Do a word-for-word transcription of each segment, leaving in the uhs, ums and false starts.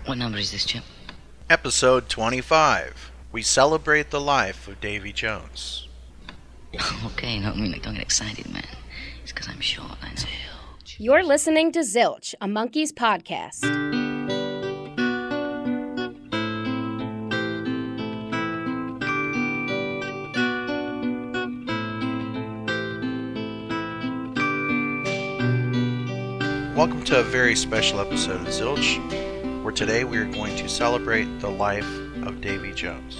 What number is this, Chip? Episode twenty-five. We celebrate the life of Davy Jones. Okay, no, I mean, don't get excited, man. It's because I'm short, I know. Zilch. You're listening to Zilch, a Monkees podcast. Welcome to a very special episode of Zilch, where today we are going to celebrate the life of Davy Jones.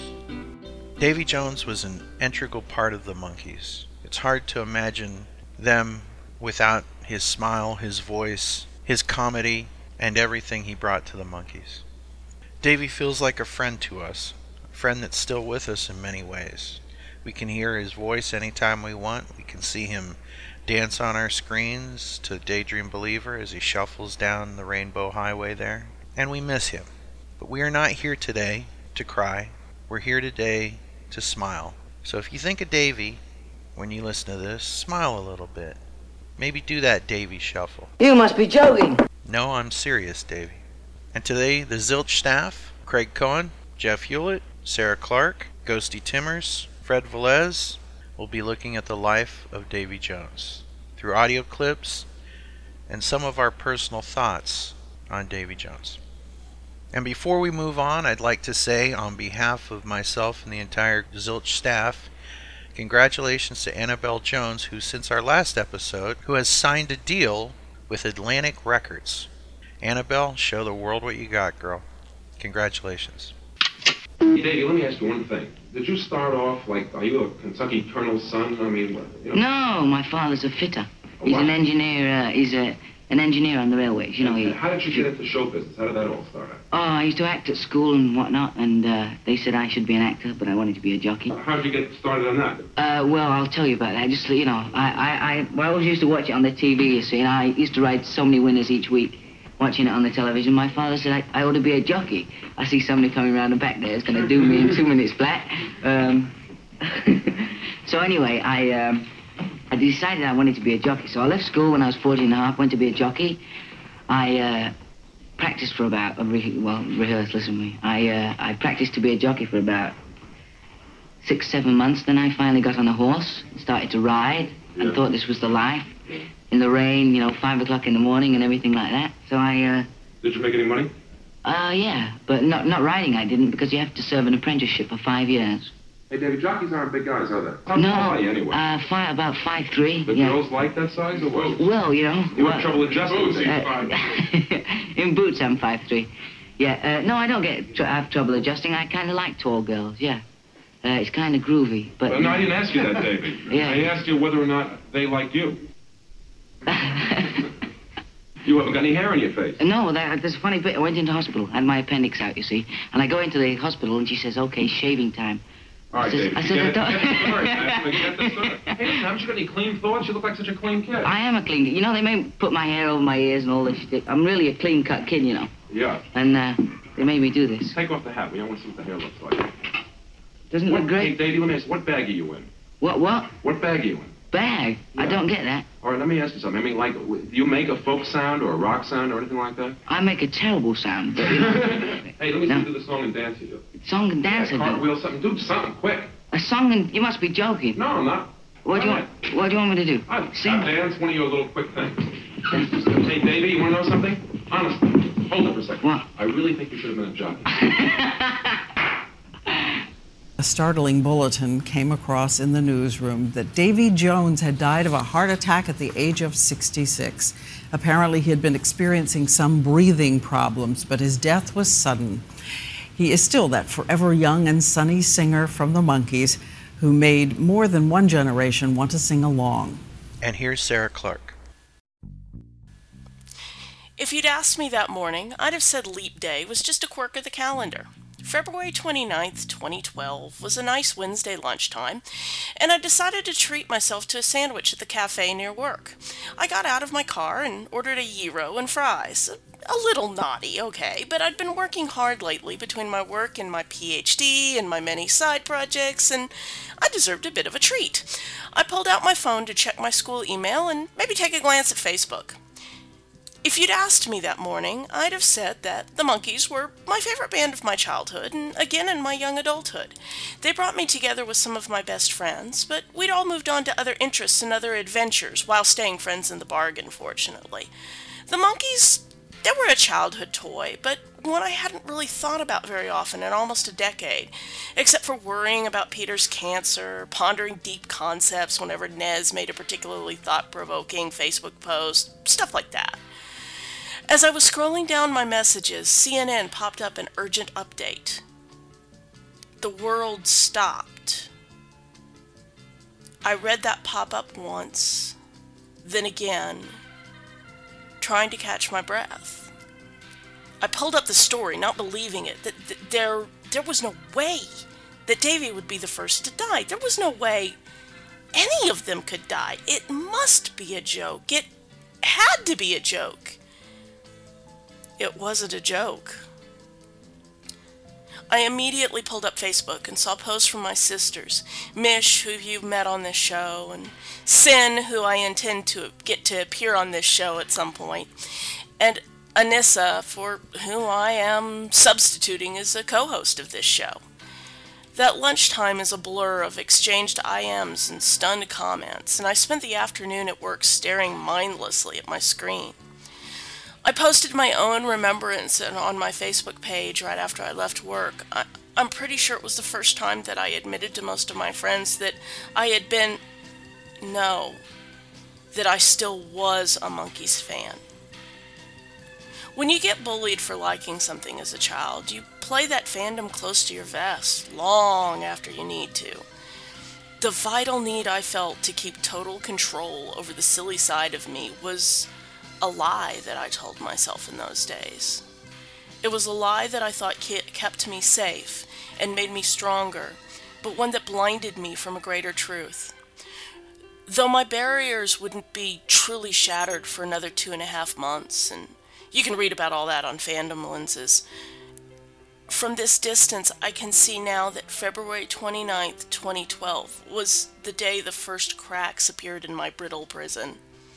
Davy Jones was an integral part of the Monkees. It's hard to imagine them without his smile, his voice, his comedy, and everything he brought to the Monkees. Davy feels like a friend to us, a friend that's still with us in many ways. We can hear his voice anytime we want. We can see him dance on our screens to Daydream Believer as he shuffles down the Rainbow Highway there. And we miss him. But we are not here today to cry. We're here today to smile. So if you think of Davy when you listen to this, smile a little bit. Maybe do that Davy shuffle. You must be joking. No, I'm serious, Davy. And today, the Zilch staff, Craig Cohen, Jeff Hewlett, Sarah Clark, Ghosty Timmers, Fred Velez, will be looking at the life of Davy Jones through audio clips and some of our personal thoughts on Davy Jones. And before we move on, I'd like to say on behalf of myself and the entire Zilch staff, congratulations to Annabelle Jones, who since our last episode, who has signed a deal with Atlantic Records. Annabelle, show the world what you got, girl. Congratulations. Hey, Davey, let me ask you one thing. Did you start off like, are you a Kentucky Colonel's son? I mean, what, you know? No, my father's a fitter. Oh, he's wow. an engineer, uh, he's a, an engineer on the railways, you know. He, How did you get into show business? How did that all start out? Oh, I used to act at school and whatnot, and uh, they said I should be an actor, but I wanted to be a jockey. How did you get started on that? Uh, well, I'll tell you about that. Just, you know, I, I, I, well, I always used to watch it on the T V, you see, and I used to write so many winners each week, watching it on the television. My father said I, I ought to be a jockey. I see somebody coming around the back there is going to do me in two minutes flat. Um, so anyway, I, um, I decided I wanted to be a jockey. So I left school when I was fourteen and a half, went to be a jockey. I uh, practiced for about, uh, re- well, rehearsed, listen to me. I, uh, I practiced to be a jockey for about six, seven months. Then I finally got on a horse, started to ride, Yeah. and thought this was the life. In the rain, you know, five o'clock in the morning and everything like that. So I, uh... Did you make any money? Uh, yeah, but not not riding I didn't, because you have to serve an apprenticeship for five years. Hey, Davey, jockeys aren't big guys, are they? How No, tall are you anyway? uh, five, about five three. the yeah. girls like that size or what? Well, you know... You well, have trouble adjusting? uh, in boots, I'm five three. Yeah, uh, no, I don't get tr- have trouble adjusting. I kind of like tall girls, yeah. Uh, it's kind of groovy, but... Well, no, I didn't ask you that, Davey. Yeah. I asked you whether or not they like you. You haven't got any hair on your face. No, that, there's a funny bit. I went into hospital, had my appendix out, you see. And I go into the hospital, and she says, okay, shaving time. All right, I says- Davey. I said, get, I it, don't- get the story. That's what- get the story. Hey, listen, haven't you got any clean thoughts? You look like such a clean kid. I am a clean kid. You know, they may put my hair over my ears and all this shit. I'm really a clean-cut kid, you know. Yeah. And uh, they made me do this. Take off the hat. We don't want to see what the hair looks like. Doesn't it What, look hey, great? Davey, let me ask you, what bag are you in? What, what? What bag are you in? Bag? I Yeah. don't get that. All right, let me ask you something. I mean, like, w- do you make a folk sound or a rock sound or anything like that? I make a terrible sound. But, you know, Hey, let me No. see you do the song and dance you do. song and dance Yeah, I do. cartwheel, something. Do something, quick. A song and... You must be joking. No, I'm not. What do you All want? What do you want me to do? I'll Sing? dance one of your little quick things. Hey, Davey, you want to know something? Honestly, hold it for a second. What? I really think you should have been a jockey. A startling bulletin came across in the newsroom that Davy Jones had died of a heart attack at the age of sixty-six. Apparently, he had been experiencing some breathing problems, but his death was sudden. He is still that forever young and sunny singer from the Monkees who made more than one generation want to sing along. And here's Sarah Clark. If you'd asked me that morning, I'd have said Leap Day was just a quirk of the calendar. February twenty-ninth, twenty twelve was a nice Wednesday lunchtime, and I decided to treat myself to a sandwich at the cafe near work. I got out of my car and ordered a gyro and fries. A little naughty, okay, but I'd been working hard lately between my work and my P H D and my many side projects, and I deserved a bit of a treat. I pulled out my phone to check my school email and maybe take a glance at Facebook. If you'd asked me that morning, I'd have said that the Monkees were my favorite band of my childhood and again in my young adulthood. They brought me together with some of my best friends, but we'd all moved on to other interests and other adventures while staying friends in the bargain, fortunately. The Monkees, they were a childhood toy, but one I hadn't really thought about very often in almost a decade, except for worrying about Peter's cancer, pondering deep concepts whenever Nez made a particularly thought-provoking Facebook post, stuff like that. As I was scrolling down my messages, C N N popped up an urgent update. The world stopped. I read that pop up once, then again, trying to catch my breath. I pulled up the story, not believing it, that, that there, there was no way that Davy would be the first to die. There was no way any of them could die. It must be a joke. It had to be a joke. It wasn't a joke. I immediately pulled up Facebook and saw posts from my sisters, Mish, who you've met on this show, and Sin, who I intend to get to appear on this show at some point, and Anissa, for whom I am substituting as a co-host of this show. That lunchtime is a blur of exchanged I Ms and stunned comments, and I spent the afternoon at work staring mindlessly at my screen. I posted my own remembrance on my Facebook page right after I left work. I, I'm pretty sure it was the first time that I admitted to most of my friends that I had been, no, that I still was a Monkees fan. When you get bullied for liking something as a child, you play that fandom close to your vest, long after you need to. The vital need I felt to keep total control over the silly side of me was a lie that I told myself in those days. It was a lie that I thought kept me safe and made me stronger, but one that blinded me from a greater truth. Though my barriers wouldn't be truly shattered for another two and a half months, and you can read about all that on Fandom Lenses, from this distance I can see now that February twenty-ninth, twenty twelve was the day the first cracks appeared in my brittle prison.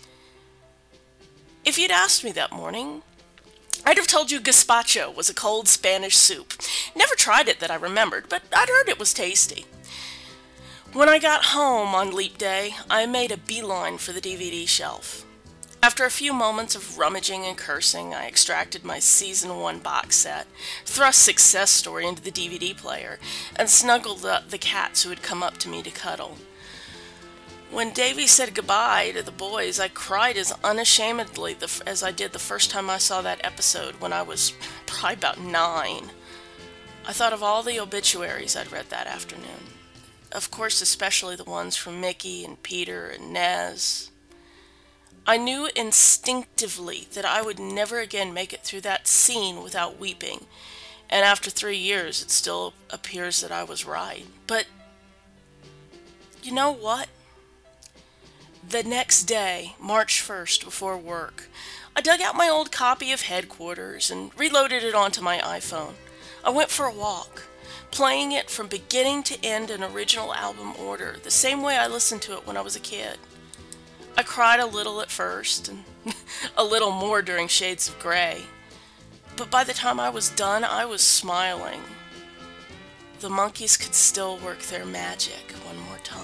If you'd asked me that morning, I'd have told you gazpacho was a cold Spanish soup. Never tried it that I remembered, but I'd heard it was tasty. When I got home on Leap Day, I made a beeline for the D V D shelf. After a few moments of rummaging and cursing, I extracted my Season one box set, thrust Success Story into the D V D player, and snuggled up the cats who had come up to me to cuddle. When Davy said goodbye to the boys, I cried as unashamedly the, as I did the first time I saw that episode when I was probably about nine. I thought of all the obituaries I'd read that afternoon. Of course, especially the ones from Mickey and Peter and Nez. I knew instinctively that I would never again make it through that scene without weeping, and after three years it still appears that I was right. But you know what? The next day, March first, before work, I dug out my old copy of Headquarters and reloaded it onto my iPhone. I went for a walk, playing it from beginning to end in original album order, the same way I listened to it when I was a kid. I cried a little at first, and a little more during Shades of Grey. But by the time I was done, I was smiling. The Monkees could still work their magic one more time.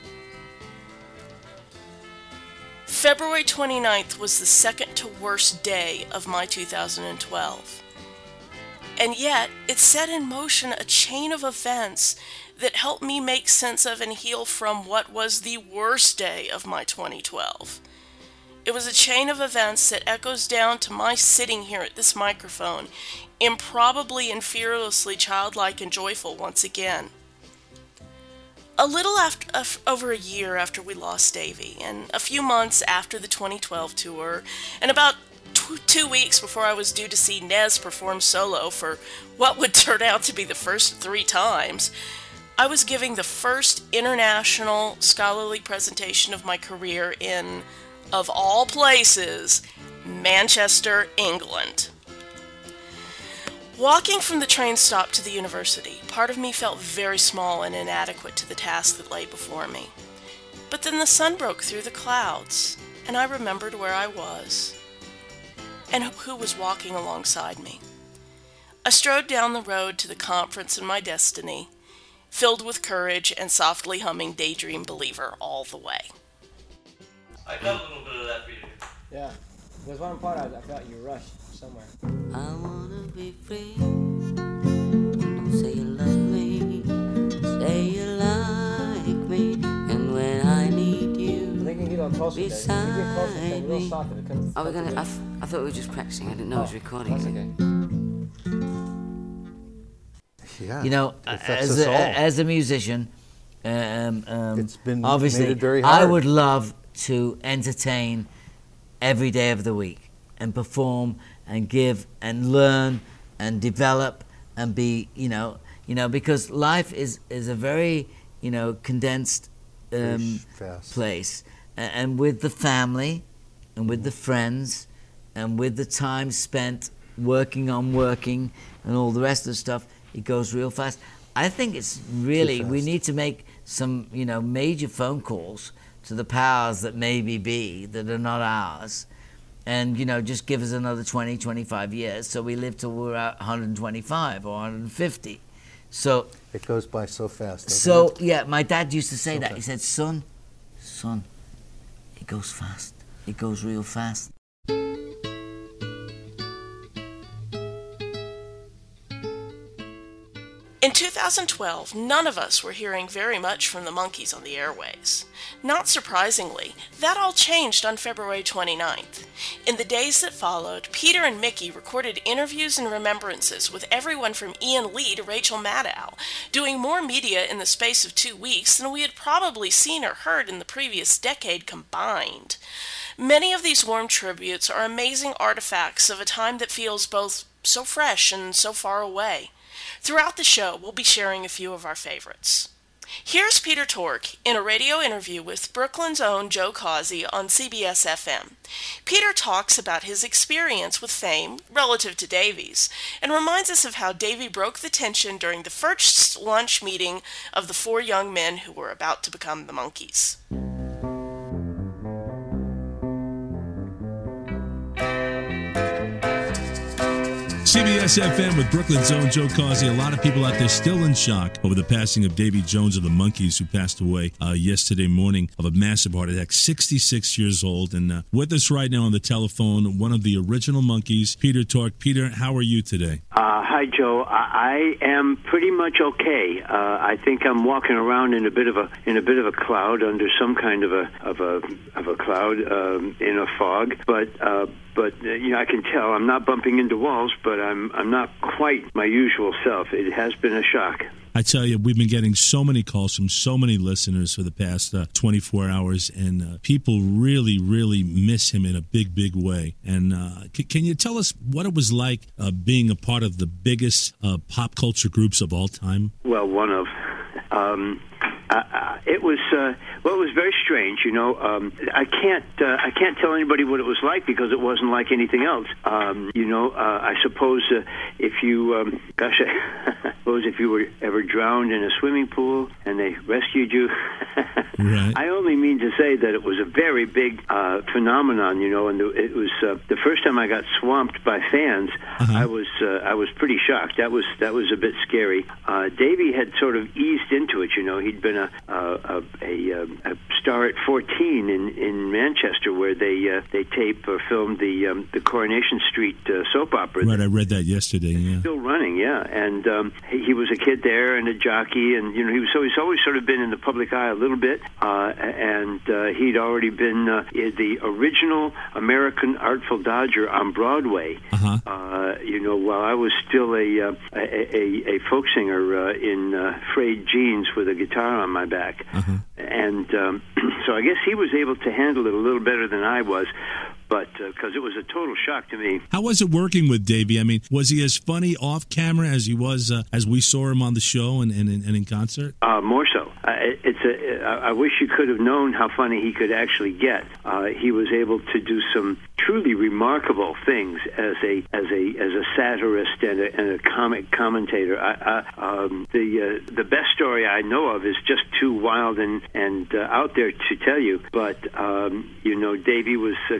February twenty-ninth was the second to worst day of my two thousand twelve. And yet, it set in motion a chain of events that helped me make sense of and heal from what was the worst day of my twenty twelve. It was a chain of events that echoes down to my sitting here at this microphone, improbably and fearlessly childlike and joyful once again. A little after, uh, over a year after we lost Davy, and a few months after the twenty twelve tour, and about t- two weeks before I was due to see Nez perform solo for what would turn out to be the first three times, I was giving the first international scholarly presentation of my career in, of all places, Manchester, England. Walking from the train stop to the university, part of me felt very small and inadequate to the task that lay before me. But then the sun broke through the clouds, and I remembered where I was. and who was walking alongside me. I strode down the road to the conference in my destiny, filled with courage and softly humming Daydream Believer all the way. I got a little bit of that for you. Yeah. There's one part I, I felt you rushed somewhere. I wanna be free. Don't say you love me. Say you like me. And when I need you, I think you can get a little closer. beside there. You get closer, so a little me. softer. It comes, Are we gonna? I, comes th- I thought we were just practicing. I didn't know oh, it was recording. That's okay. Yeah, You know, as a, as a musician, um, um, It's been obviously, made it very I hard. would love to entertain every day of the week and perform and give and learn and develop and be, you know, you know, because life is, is a very, you know, condensed um, Very fast. place, A- and with the family and with the friends and with the time spent working on working and all the rest of the stuff, it goes real fast. I think it's really, we fast. need to make some, you know, major phone calls to the powers that maybe be, that are not ours, and, you know, just give us another twenty, twenty-five years so we live till we're at one hundred twenty-five or one hundred fifty. So, It goes by so fast. doesn't so it? yeah, my dad used to say So that. fast. He said, son, son, it goes fast. It goes real fast. In two thousand twelve, none of us were hearing very much from the Monkees on the airways. Not surprisingly, that all changed on February twenty-ninth. In the days that followed, Peter and Mickey recorded interviews and remembrances with everyone from Ian Lee to Rachel Maddow, doing more media in the space of two weeks than we had probably seen or heard in the previous decade combined. Many of these warm tributes are amazing artifacts of a time that feels both so fresh and so far away. Throughout the show, we'll be sharing a few of our favorites. Here's Peter Tork in a radio interview with Brooklyn's own Joe Causey on C B S F M. Peter talks about his experience with fame relative to Davy's and reminds us of how Davy broke the tension during the first lunch meeting of the four young men who were about to become the Monkees. C B S F M with Brooklyn's own Joe Causey. A lot of people out there still in shock over the passing of Davy Jones of the Monkees, who passed away uh, yesterday morning of a massive heart attack, sixty-six years old. And uh, with us right now on the telephone, one of the original Monkees, Peter Tork. Peter, how are you today? Uh, hi, Joe. I, I am pretty much okay. Uh, I think I'm walking around in a bit of a in a bit of a cloud, under some kind of a of a of a cloud um, in a fog. But uh, but uh, you know, I can tell I'm not bumping into walls, but I'm I'm not quite my usual self. It has been a shock. I tell you, we've been getting so many calls from so many listeners for the past uh, twenty-four hours, and uh, people really, really miss him in a big, big way. And uh, c- can you tell us what it was like uh, being a part of the biggest uh, pop culture groups of all time? Well, one of. Um, uh, uh, it was uh, well, it was very strange. You know, um, I can't uh, I can't tell anybody what it was like because it wasn't like anything else. Um, you know, uh, I suppose uh, if you, um, gosh, I suppose if you were ever drowned in a swimming pool and they rescued you. Right. I only mean to say that it was a very big uh, phenomenon. You know, and it was uh, the first time I got swamped by fans. Uh-huh. I was uh, I was pretty shocked. That was that was a bit scary. Uh, Davey had sort of eased into it. You know, he'd been a a, a, a star at fourteen in, in Manchester, where they uh, they tape or filmed the um, the Coronation Street uh, soap opera. Right, I read that yesterday. Yeah, still running. Yeah, and um, he, he was a kid there and a jockey, and you know he was so he's always sort of been in the public eye a little bit. Uh, and uh, he'd already been uh, the original American Artful Dodger on Broadway. Uh-huh. Uh, you know, while I was still a uh, a, a, a folk singer uh, in uh, frayed jeans with a guitar on my back. Uh-huh. And um, so I guess he was able to handle it a little better than I was. But because uh, it was a total shock to me. How was it working with Davey? I mean, was he as funny off camera as he was uh, as we saw him on the show and, and, and in concert? Uh, more so. Uh, it's a. I wish you could have known how funny he could actually get. Uh, he was able to do some truly remarkable things as a as a as a satirist and a, and a comic commentator. I, I, um, the uh, the best story I know of is just too wild and and uh, out there to tell you. But um, you know, Davey was uh, capable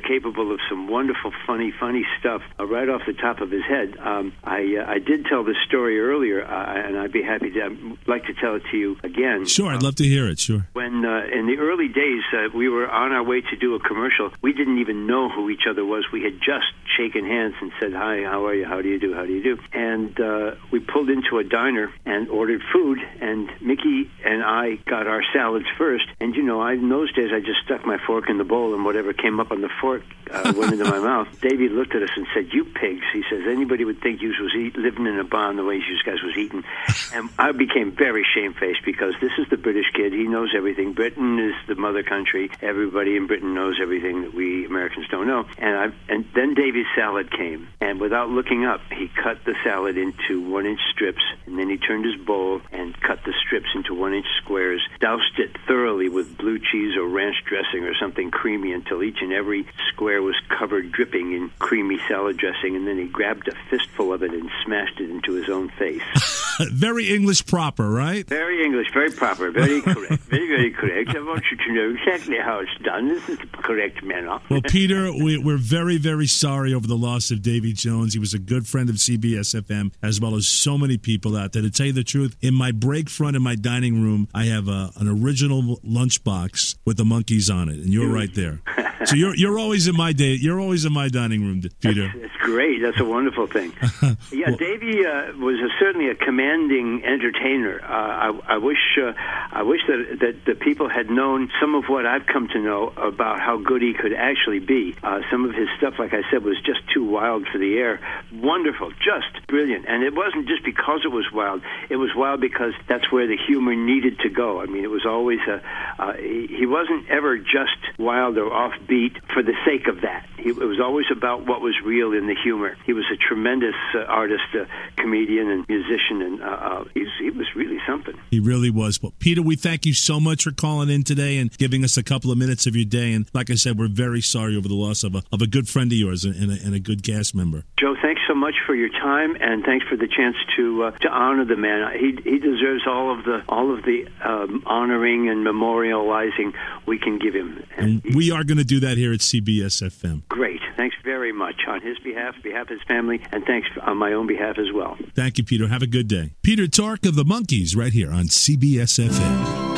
full of some wonderful, funny, funny stuff uh, right off the top of his head. Um, I uh, I did tell this story earlier, uh, and I'd be happy to I'd like to tell it to you again. Sure, I'd love to hear it. Sure. When uh, in the early days uh, we were on our way to do a commercial, we didn't even know who each other was. We had just shaken hands and said, "Hi, how are you? How do you do? How do you do?" And uh, we pulled into a diner and ordered food, and Mickey and I got our salads first. And you know, I, in those days, I just stuck my fork in the bowl, and whatever came up on the fork uh, went into my mouth. Davey looked at us and said, "You pigs," he says, "anybody would think you was eat, living in a barn the way you guys was eating." And I became very shamefaced because this is the British kid. He knows everything. Britain is the mother country. Everybody in Britain knows everything that we Americans don't know. And I, and then Davey's salad came, and without looking up, he cut the salad into one-inch strips, and then he turned his bowl and cut the strips into one-inch squares, doused it thoroughly with blue cheese or ranch dressing or something creamy until each and every square was covered, dripping in creamy salad dressing, and then he grabbed a fistful of it and smashed it into his own face. Very English proper, right? Very English, very proper, very correct, very, very correct. I want you to know exactly how it's done. This is the correct manner. Well, Peter, we, we're very, very sorry over the loss of Davy Jones. He was a good friend of C B S F M, as well as so many people out there. To tell you the truth, in my break front in my dining room, I have a, an original lunchbox with the Monkees on it, and you're right there. So you're you're always in my day. You're always in my dining room, Peter. That's, that's great. That's a wonderful thing. Yeah, well, Davy uh, was a, certainly a commanding entertainer. Uh, I, I wish uh, I wish that that the people had known some of what I've come to know about how good he could actually be. Uh, some of his stuff, like I said, was just too wild for the air. Wonderful, just brilliant. And it wasn't just because it was wild. It was wild because that's where the humor needed to go. I mean, it was always a. Uh, he, he wasn't ever just wild or offbeat for the sake of that. He, it was always about what was real in the humor. He was a tremendous uh, artist, uh, comedian, and musician, and uh, uh, he's, he was really something. He really was. Well, Peter, we thank you so much for calling in today and giving us a couple of minutes of your day. And like I said, we're very sorry over the loss of a of a good friend of yours and a, and a good cast member. Joe, thanks so much for your time, and thanks for the chance to uh, to honor the man. He he deserves all of the all of the um, honoring and memorializing we can give him. And, and we are going to do that here at C B S F M. Great. Thanks very much on his behalf, behalf of his family, and thanks on my own behalf as well. Thank you, Peter. Have a good day. Peter Tork of the Monkees right here on C B S F M.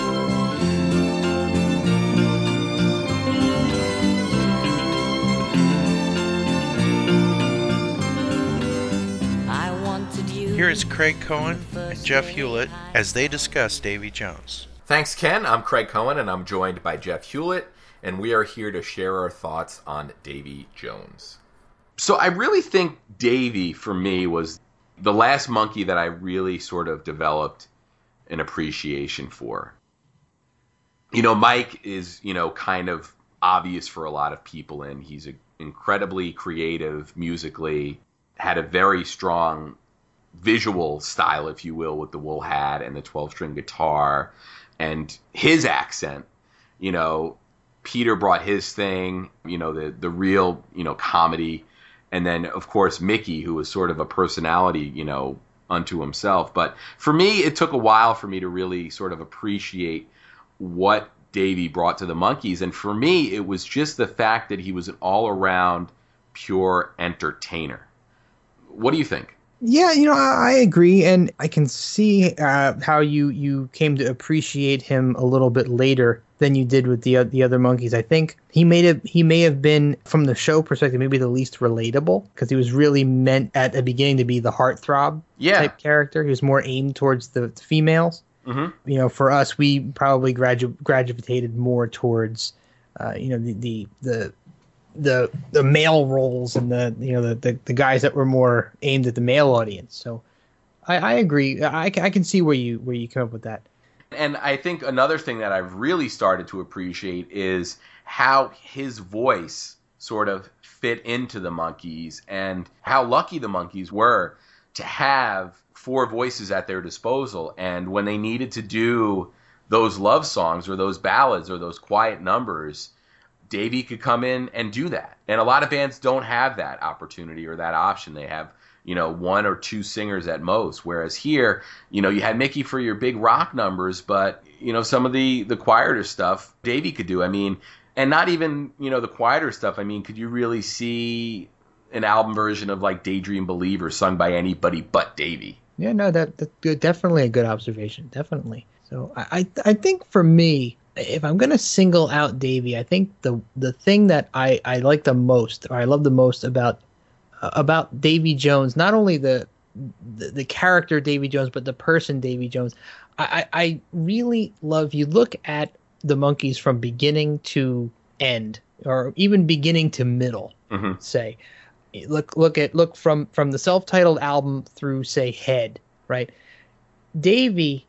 Here is Craig Cohen and Jeff Hewlett as they discuss Davy Jones. Thanks, Ken. I'm Craig Cohen, and I'm joined by Jeff Hewlett, and we are here to share our thoughts on Davy Jones. So I really think Davy, for me, was the last Monkee that I really sort of developed an appreciation for. You know, Mike is, you know, kind of obvious for a lot of people, and he's a, incredibly creative musically, had a very strong visual style, if you will, with the wool hat and the twelve-string guitar and his accent. You know, Peter brought his thing, you know, the the real, you know, comedy. And then, of course, Mickey, who was sort of a personality, you know, unto himself. But for me, it took a while for me to really sort of appreciate what Davy brought to the Monkees. And for me, it was just the fact that he was an all-around pure entertainer. What do you think? Yeah, you know, I, I agree, and I can see uh, how you, you came to appreciate him a little bit later than you did with the uh, the other Monkees. I think he made it. He may have been, from the show perspective, maybe the least relatable, because he was really meant at the beginning to be the heartthrob yeah. type character. He was more aimed towards the, the females. Mm-hmm. You know, for us, we probably gradu- gravitated more towards, uh, you know, the the the. the the male roles and the you know the, the, the guys that were more aimed at the male audience. So I, I agree. I, I can see where you where you come up with that. And I think another thing that I've really started to appreciate is how his voice sort of fit into the Monkees, and how lucky the Monkees were to have four voices at their disposal. And when they needed to do those love songs or those ballads or those quiet numbers, Davy could come in and do that. And a lot of bands don't have that opportunity or that option. They have, you know, one or two singers at most. Whereas here, you know, you had Mickey for your big rock numbers, but, you know, some of the, the quieter stuff Davy could do. I mean, And not even, you know, the quieter stuff. I mean, could you really see an album version of like Daydream Believer sung by anybody but Davey? Yeah, no, that, that's definitely a good observation. Definitely. So I, I, I think for me, if I'm going to single out Davey, I think the the thing that I, I like the most, or I love the most about uh, about Davy Jones, not only the, the the character Davy Jones, but the person Davy Jones, I, I, I really love, you look at the Monkees from beginning to end, or even beginning to middle, mm-hmm. say. Look look at look from, from the self-titled album through, say, Head, right? Davy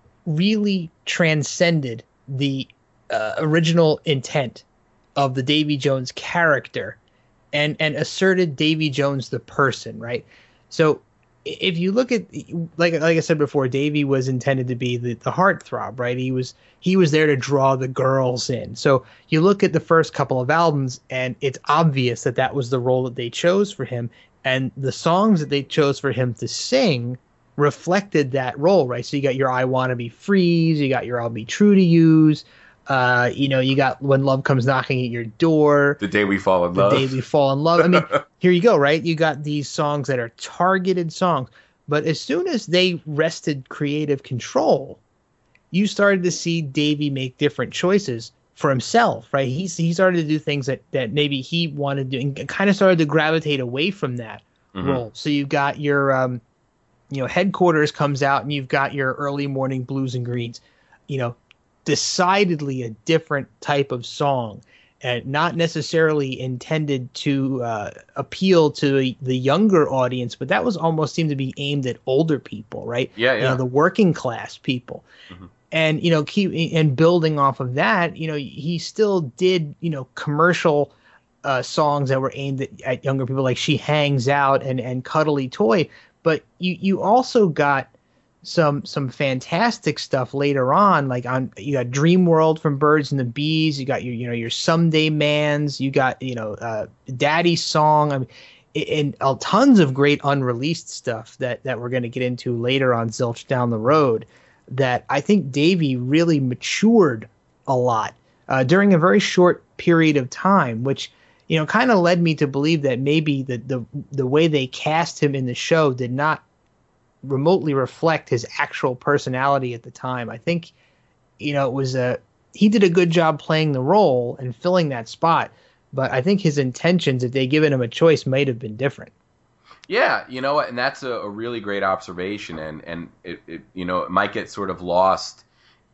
really transcended the uh, original intent of the Davy Jones character and and asserted Davy Jones the person, right? So if you look at, like like I said before, Davy was intended to be the, the heartthrob, right? He was he was there to draw the girls in. So you look at the first couple of albums, and it's obvious that that was the role that they chose for him, and the songs that they chose for him to sing reflected that role, right? So you got your I Wanna Be Freeze, you got your I'll Be True to You's, uh, you know, you got When Love Comes Knocking at Your Door, The Day We Fall in The Love, Day We Fall in Love. I mean, here you go, right? You got these songs that are targeted songs, but as soon as they wrested creative control, you started to see Davy make different choices for himself, right? He he started to do things that that maybe he wanted to do, and kind of started to gravitate away from that mm-hmm. role. So you've got your um, you know, Headquarters comes out, and you've got your Early Morning Blues and Greens, you know, decidedly a different type of song, and not necessarily intended to uh, appeal to the younger audience, but that was almost seemed to be aimed at older people, right? Yeah, yeah. You know, the working class people. Mm-hmm. And, you know, keep and building off of that, you know, he still did, you know, commercial uh, songs that were aimed at, at younger people, like She Hangs Out and, and Cuddly Toy. But you, you also got some some fantastic stuff later on, like on you got Dream World from Birds and the Bees, you got your you know your Someday Mans, you got you know uh, Daddy's Song, I mean, and uh, tons of great unreleased stuff that that we're going to get into later on Zilch down the road. That I think Davy really matured a lot uh, during a very short period of time, which you know kind of led me to believe that maybe the the the way they cast him in the show did not remotely reflect his actual personality at the time. I think, you know, it was a he did a good job playing the role and filling that spot, but I think his intentions, if they given him a choice, might have been different. Yeah, you know what, and that's a, a really great observation, and and it, it you know it might get sort of lost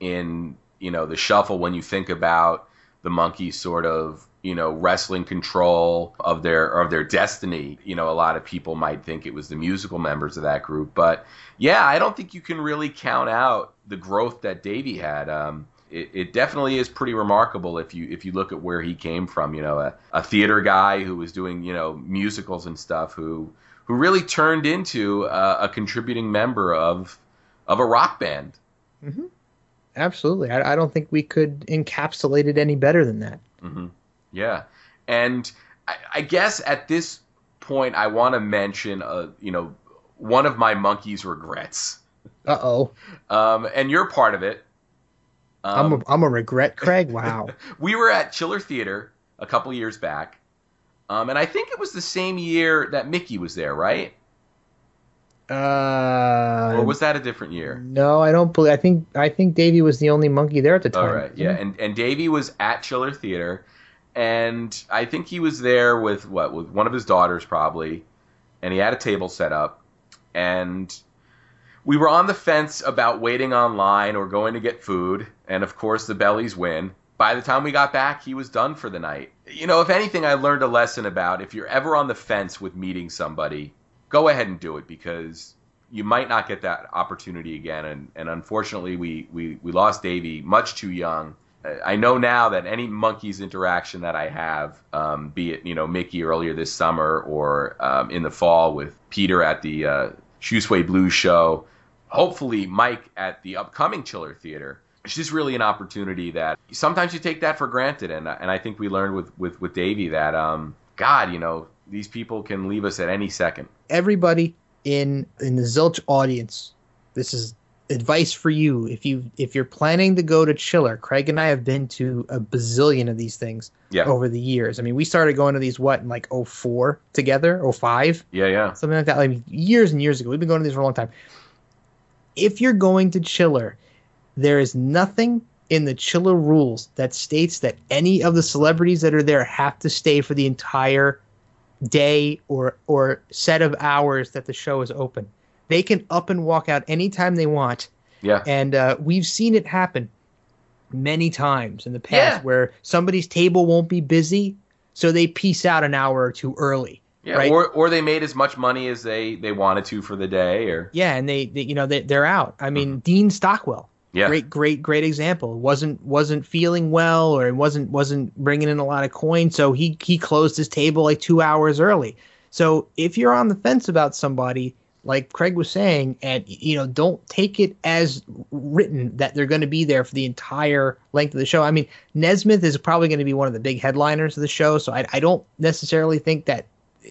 in you know the shuffle when you think about the Monkees sort of you know wrestling control of their of their destiny. You know, a lot of people might think it was the musical members of that group, but yeah, I don't think you can really count out the growth that Davy had. Um, it, it definitely is pretty remarkable if you if you look at where he came from. You know, a, a theater guy who was doing you know musicals and stuff, who who really turned into a, a contributing member of of a rock band. Mm-hmm. Absolutely, I, I don't think we could encapsulate it any better than that. Mm-hmm. Yeah, and I, I guess at this point, I want to mention, uh, you know, one of my Monkees regrets. Uh oh. Um, and you're part of it. I'm Um, a, I'm a regret, Craig. Wow. We were at Chiller Theater a couple years back, um, and I think it was the same year that Mickey was there, right? Uh, or was that a different year? No, I don't believe. I think I think Davy was the only Monkee there at the time. All right, yeah, and and Davy was at Chiller Theater. And I think he was there with what with one of his daughters probably, and he had a table set up, and we were on the fence about waiting online or going to get food, and of course the bellies win. By the time we got back, he was done for the night. You know, if anything, I learned a lesson about if you're ever on the fence with meeting somebody, go ahead and do it, because you might not get that opportunity again. And, and unfortunately, we, we, we lost Davy much too young. I know now that any Monkees interaction that I have, um, be it, you know, Mickey earlier this summer or um, in the fall with Peter at the uh, Shoe Sway Blues show, hopefully Mike at the upcoming Chiller Theater, it's just really an opportunity that sometimes you take that for granted. And and I think we learned with, with, with Davy that, um, God, you know, these people can leave us at any second. Everybody in in the Zilch audience, this is advice for you, if you if you're planning to go to Chiller, Craig and I have been to a bazillion of these things Yeah. over the years. I mean, we started going to these what in like oh four together, oh five, Yeah, yeah. something like that. Like years and years ago, we've been going to these for a long time. If you're going to Chiller, there is nothing in the Chiller rules that states that any of the celebrities that are there have to stay for the entire day or or set of hours that the show is open. They can up and walk out anytime they want. Yeah. And uh, we've seen it happen many times in the past Yeah. where somebody's table won't be busy, so they peace out an hour or two early. Yeah, right? or or they made as much money as they, they wanted to for the day, or Yeah, and they, they you know they they're out. I mean, mm-hmm. Dean Stockwell, yeah. great great great example. wasn't wasn't feeling well, or wasn't wasn't bringing in a lot of coin, so he he closed his table like two hours early. So if you're on the fence about somebody, like Craig was saying, and you know, don't take it as written that they're going to be there for the entire length of the show. I mean, Nesmith is probably going to be one of the big headliners of the show, so I, I don't necessarily think that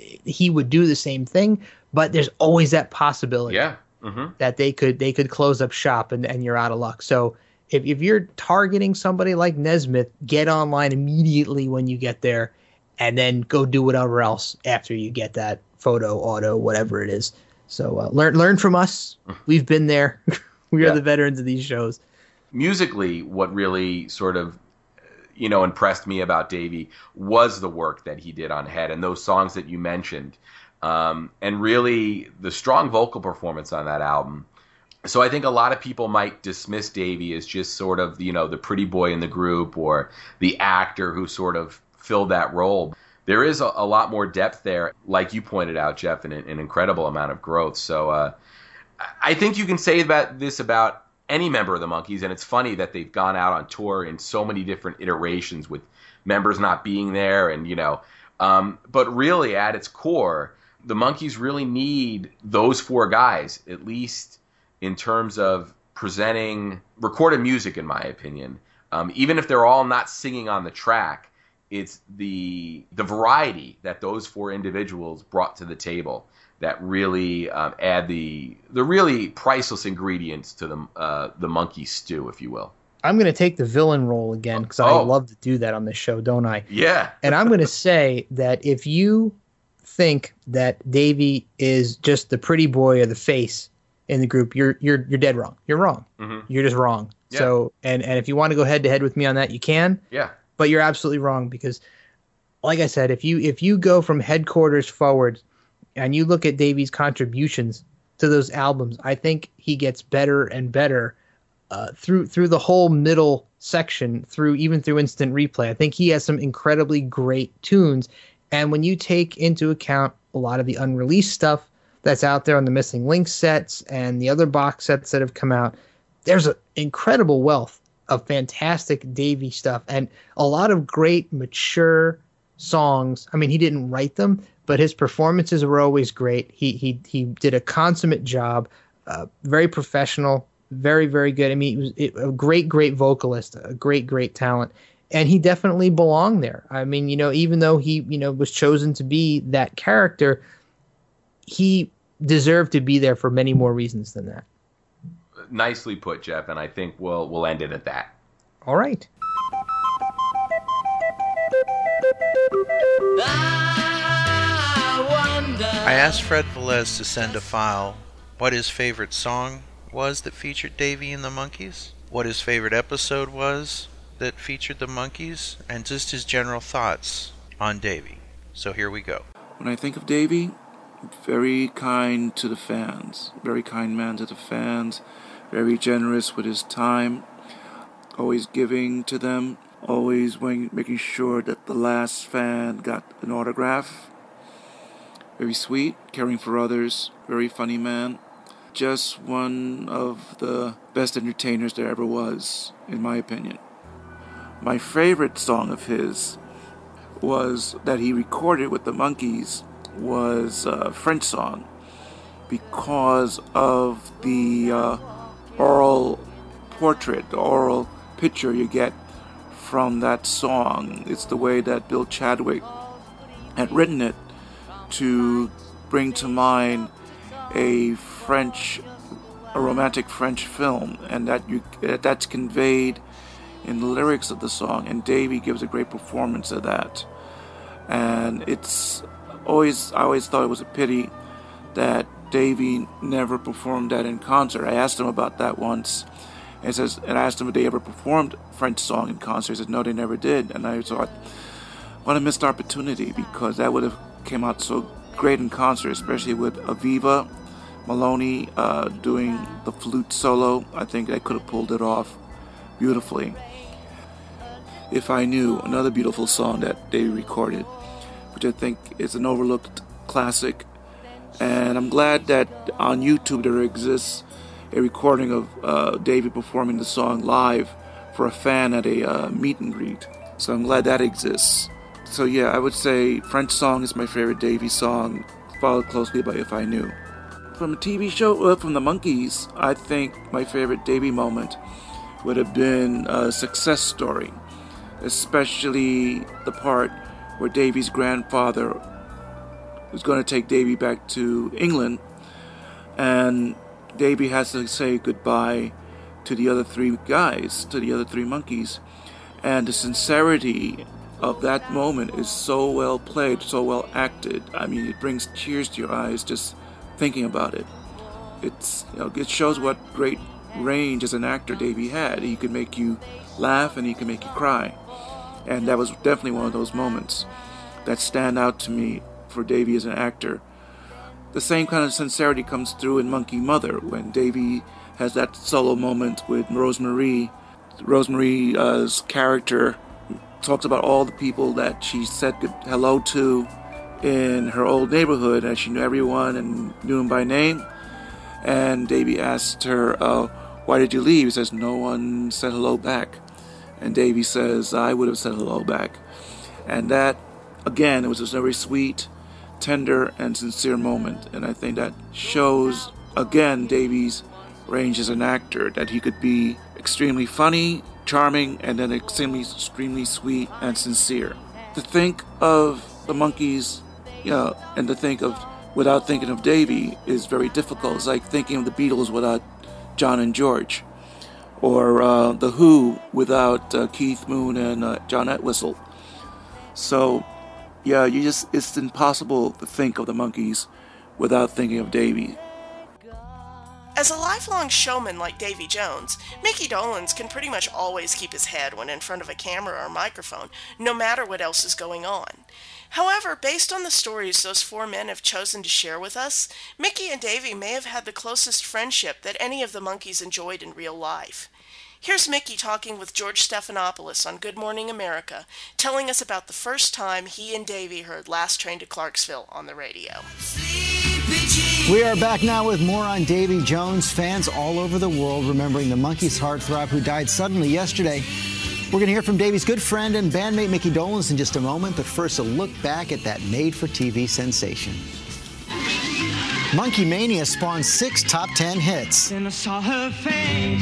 he would do the same thing, but there's always that possibility yeah. mm-hmm. that they could they could close up shop and, and you're out of luck. So if, if you're targeting somebody like Nesmith, get online immediately when you get there, and then go do whatever else after you get that photo, auto, whatever it is. So uh, learn learn from us. We've been there. We are Yeah. the veterans of these shows. Musically, what really sort of, you know, impressed me about Davey was the work that he did on Head and those songs that you mentioned, um, and really the strong vocal performance on that album. So I think a lot of people might dismiss Davey as just sort of, you know, the pretty boy in the group or the actor who sort of filled that role. There is a, a lot more depth there, like you pointed out, Jeff, and an, an incredible amount of growth. So uh, I think you can say about this about any member of the Monkees, and it's funny that they've gone out on tour in so many different iterations with members not being there, and you know, um, but really at its core, the Monkees really need those four guys, at least in terms of presenting recorded music, in my opinion. Um, even if they're all not singing on the track, it's the the variety that those four individuals brought to the table that really um, add the the really priceless ingredients to the uh, the monkey stew, if you will. I'm going to take the villain role again because I Oh. love to do that on this show, don't I? Yeah. And I'm going to say that if you think that Davey is just the pretty boy or the face in the group, you're you're you're dead wrong. You're wrong. Mm-hmm. You're just wrong. Yeah. So and and if you want to go head to head with me on that, you can. Yeah. But you're absolutely wrong because, like I said, if you if you go from Headquarters forward and you look at Davey's contributions to those albums, I think he gets better and better uh, through through the whole middle section, through even through Instant Replay. I think he has some incredibly great tunes, and when you take into account a lot of the unreleased stuff that's out there on the Missing Link sets and the other box sets that have come out, there's an incredible wealth of fantastic Davey stuff and a lot of great mature songs. I mean, he didn't write them, but his performances were always great. He he he did a consummate job, uh, very professional, very very good. I mean, he was it, a great great vocalist, a great great talent, and he definitely belonged there. I mean, you know, even though he you know was chosen to be that character, he deserved to be there for many more reasons than that. Nicely put, Jeff, and I think we'll we'll end it at that. All right. I asked Fred Velez to send a file what his favorite song was that featured Davey and the Monkees, what his favorite episode was that featured the Monkees, and just his general thoughts on Davey. So here we go. When I think of Davey, very kind to the fans, very kind man to the fans, very generous with his time, always giving to them, always making sure that the last fan got an autograph. Very sweet, caring for others, very funny man. Just one of the best entertainers there ever was, in my opinion. My favorite song of his was that he recorded with the Monkees was a French song because of the uh, oral portrait, the oral picture you get from that song. It's the way that Bill Chadwick had written it to bring to mind a French a romantic French film, and that you that's conveyed in the lyrics of the song, and Davy gives a great performance of that. And it's always, I always thought it was a pity that Davy never performed that in concert. I asked him about that once, and says, and I asked him if they ever performed French song in concert. He said no, they never did. And I thought, what a missed opportunity, because that would have came out so great in concert, especially with Aviva Maloney uh, doing the flute solo. I think they could have pulled it off beautifully. If I Knew, another beautiful song that they recorded, which I think is an overlooked classic. And I'm glad that on YouTube there exists a recording of uh, Davy performing the song live for a fan at a uh, meet and greet. So I'm glad that exists. So yeah, I would say French Song is my favorite Davy song, followed closely by If I Knew. From a T V show, uh, from the Monkees, I think my favorite Davy moment would have been a Success Story, especially the part where Davy's grandfather was going to take Davy back to England, and Davy has to say goodbye to the other three guys, to the other three monkeys, and the sincerity of that moment is so well played, so well acted. I mean, it brings tears to your eyes just thinking about it. It's, you know, it shows what great range as an actor Davy had. He could make you laugh and he could make you cry, and that was definitely one of those moments that stand out to me for Davy as an actor. The same kind of sincerity comes through in Monkey Mother when Davy has that solo moment with Rosemarie. Rosemarie's character talks about all the people that she said good hello to in her old neighborhood, and she knew everyone and knew them by name. And Davy asked her, uh, why did you leave? He says, no one said hello back. And Davy says, I would have said hello back. And that, again, it was a very sweet, tender, and sincere moment. And I think that shows, again, Davy's range as an actor, that he could be extremely funny, charming, and then extremely, extremely sweet and sincere. To think of the Monkees, you know, and to think of without thinking of Davy is very difficult. It's like thinking of the Beatles without John and George, or uh, The Who without uh, Keith Moon and uh, John Entwistle. So, yeah, you just it's impossible to think of the Monkees without thinking of Davy. As a lifelong showman like Davy Jones, Mickey Dolenz can pretty much always keep his head when in front of a camera or microphone, no matter what else is going on. However, based on the stories those four men have chosen to share with us, Mickey and Davy may have had the closest friendship that any of the Monkees enjoyed in real life. Here's Mickey talking with George Stephanopoulos on Good Morning America, telling us about the first time he and Davy heard Last Train to Clarksville on the radio. We are back now with more on Davy Jones. Fans all over the world remembering the Monkees heartthrob who died suddenly yesterday. We're going to hear from Davy's good friend and bandmate Mickey Dolenz in just a moment, but first a look back at that made-for-T V sensation. Monkey Mania spawned six top ten hits. Then I saw her face.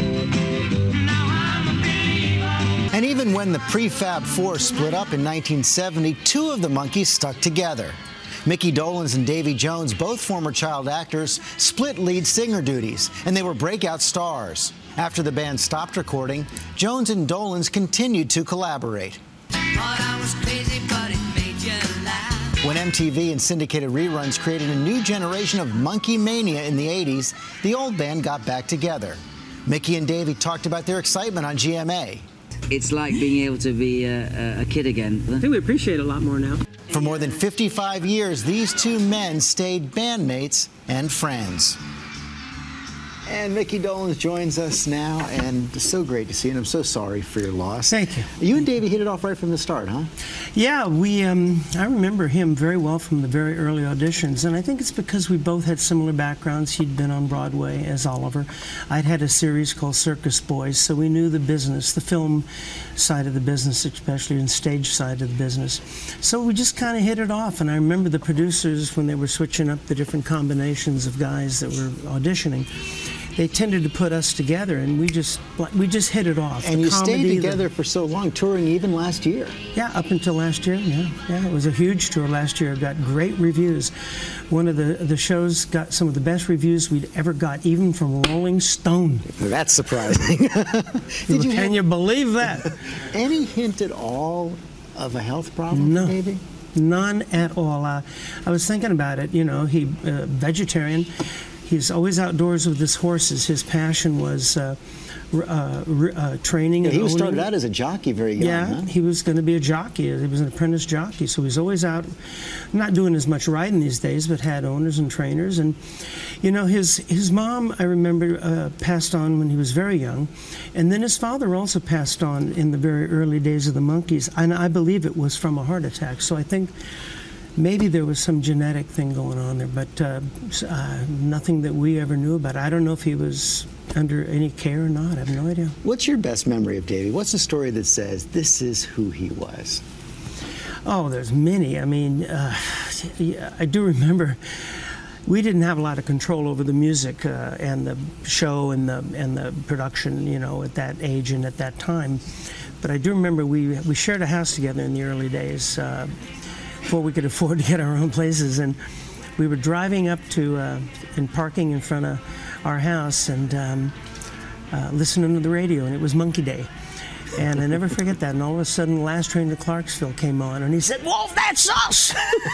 And even when the Prefab Four split up in nineteen seventy, two of the Monkees stuck together. Mickey Dolenz and Davy Jones, both former child actors, split lead singer duties, and they were breakout stars. After the band stopped recording, Jones and Dolenz continued to collaborate. When M T V and syndicated reruns created a new generation of Monkey Mania in the eighties, the old band got back together. Mickey and Davy talked about their excitement on G M A. It's like being able to be a, a kid again. I think we appreciate it a lot more now. For more than fifty-five years, these two men stayed bandmates and friends. And Mickey Dolenz joins us now, and it's so great to see you, and I'm so sorry for your loss. Thank you. You and Davy hit it off right from the start, huh? Yeah, we. Um, I remember him very well from the very early auditions, and I think it's because we both had similar backgrounds. He'd been on Broadway as Oliver. I'd had a series called Circus Boys, so we knew the business, the film side of the business especially, and stage side of the business. So we just kind of hit it off, and I remember the producers when they were switching up the different combinations of guys that were auditioning. they tended to put us together, and we just we just hit it off. And the you comedy, stayed together the, for so long, touring even last year. Yeah, up until last year. Yeah, yeah, it was a huge tour last year. It got great reviews. One of the the shows got some of the best reviews we'd ever got, even from Rolling Stone. That's surprising. Did you Can you believe that? Any hint at all of a health problem no. for Davey? None at all. Uh, I was thinking about it. You know, he uh, vegetarian. He's always outdoors with his horses. His passion was uh, uh, uh, training. Yeah, and he was owning. started out as a jockey very young. Yeah, huh? he was going to be a jockey. He was an apprentice jockey, so he's always out, not doing as much riding these days, but had owners and trainers. And you know, his his mom, I remember, uh, passed on when he was very young, and then his father also passed on in the very early days of the Monkees, and I believe it was from a heart attack. So I think maybe there was some genetic thing going on there, but uh, uh, nothing that we ever knew about. I don't know if he was under any care or not. I have no idea. What's your best memory of Davey? What's the story that says this is who he was? Oh, there's many. I mean, uh, yeah, I do remember we didn't have a lot of control over the music uh, and the show and the and the production, you know, at that age and at that time. But I do remember we we shared a house together in the early days. Uh, before we could afford to get our own places, and we were driving up to uh, and parking in front of our house and um, uh, listening to the radio, and it was Monkey Day, and I never forget that. And all of a sudden, the last train to Clarksville came on, and he said, "Wolf, that's us!"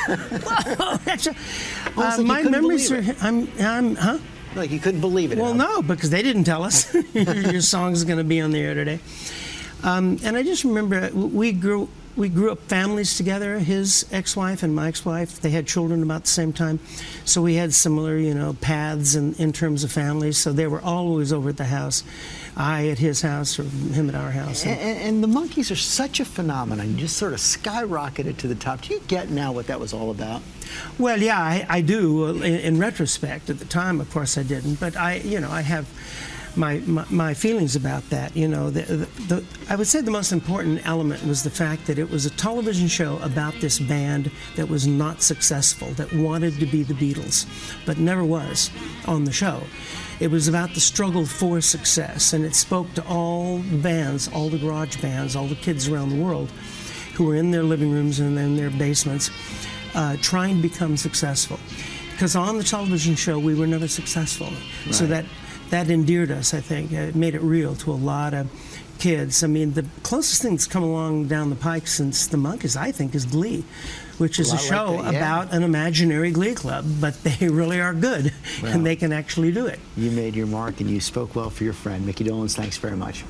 Whoa, that's a, Well, uh, like my memories are. it. I'm, I'm, huh? Like you couldn't believe it. Well, huh? no, because they didn't tell us your song's going to be on the air today. Um, and I just remember we grew. We grew up families together, his ex-wife and my ex-wife. They had children about the same time. So we had similar, you know, paths in, in terms of families. So they were always over at the house. I at his house or him at our house. And, and, and the Monkees are such a phenomenon. You just sort of skyrocketed to the top. Do you get now what that was all about? Well, yeah, I, I do. In, in retrospect, at the time, of course, I didn't. But I, you know, I have My, my, my feelings about that. You know, the, the, the, I would say the most important element was the fact that it was a television show about this band that was not successful, that wanted to be the Beatles, but never was on the show. It was about the struggle for success, and it spoke to all the bands, all the garage bands, all the kids around the world who were in their living rooms and in their basements uh, trying to become successful. Because on the television show, we were never successful. Right. So that That endeared us, I think. It made it real to a lot of kids. I mean, the closest thing that's come along down the pike since the Monkees, I think, is Glee, which is a, a show like that, yeah. about an imaginary glee club, but they really are good, well, and they can actually do it. You made your mark, and you spoke well for your friend. Mickey Dolenz, thanks very much.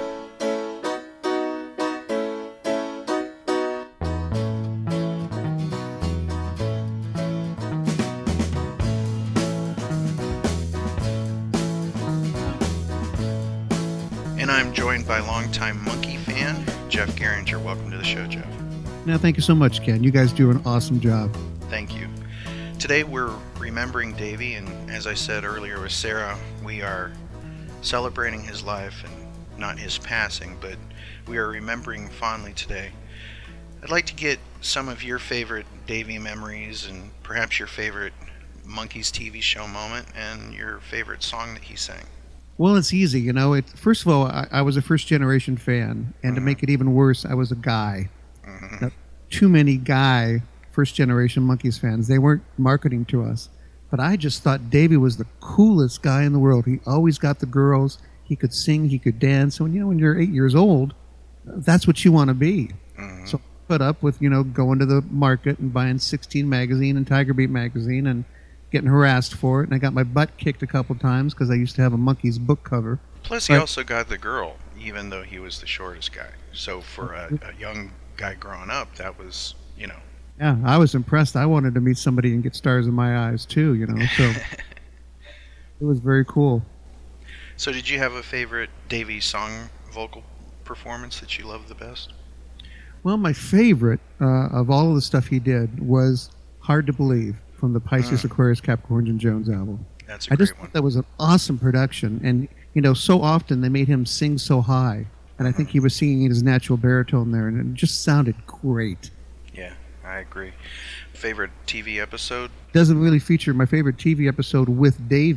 And I'm joined by longtime Monkee fan, Jeff Geringer. Welcome to the show, Jeff. No, thank you so much, Ken. You guys do an awesome job. Thank you. Today we're remembering Davey, and as I said earlier with Sarah, we are celebrating his life and not his passing, but we are remembering fondly today. I'd like to get some of your favorite Davey memories and perhaps your favorite Monkees T V show moment and your favorite song that he sang. Well, it's easy, you know. It, first of all, I, I was a first-generation fan, and mm-hmm. to make it even worse, I was a guy. Mm-hmm. Now, too many guy first-generation Monkees fans. They weren't marketing to us. But I just thought Davey was the coolest guy in the world. He always got the girls. He could sing. He could dance. So, you know, when you're eight years old, that's what you want to be. Mm-hmm. So I put up with, you know, going to the market and buying sixteen magazine and Tiger Beat magazine and getting harassed for it, and I got my butt kicked a couple times because I used to have a Monkees book cover. Plus, he but, also got the girl, even though he was the shortest guy. So for a, a young guy growing up, that was, you know. Yeah, I was impressed. I wanted to meet somebody and get stars in my eyes, too, you know, so it was very cool. So did you have a favorite Davey song vocal performance that you loved the best? Well, my favorite uh, of all of the stuff he did was Hard to Believe, from the Pisces, mm. Aquarius, Capricorn, and Jones album. That's a I great just one. thought that was an awesome production. And, you know, so often they made him sing so high. And I think he was singing in his natural baritone there, and it just sounded great. Yeah, I agree. Favorite T V episode? Doesn't really feature my favorite T V episode with Davey,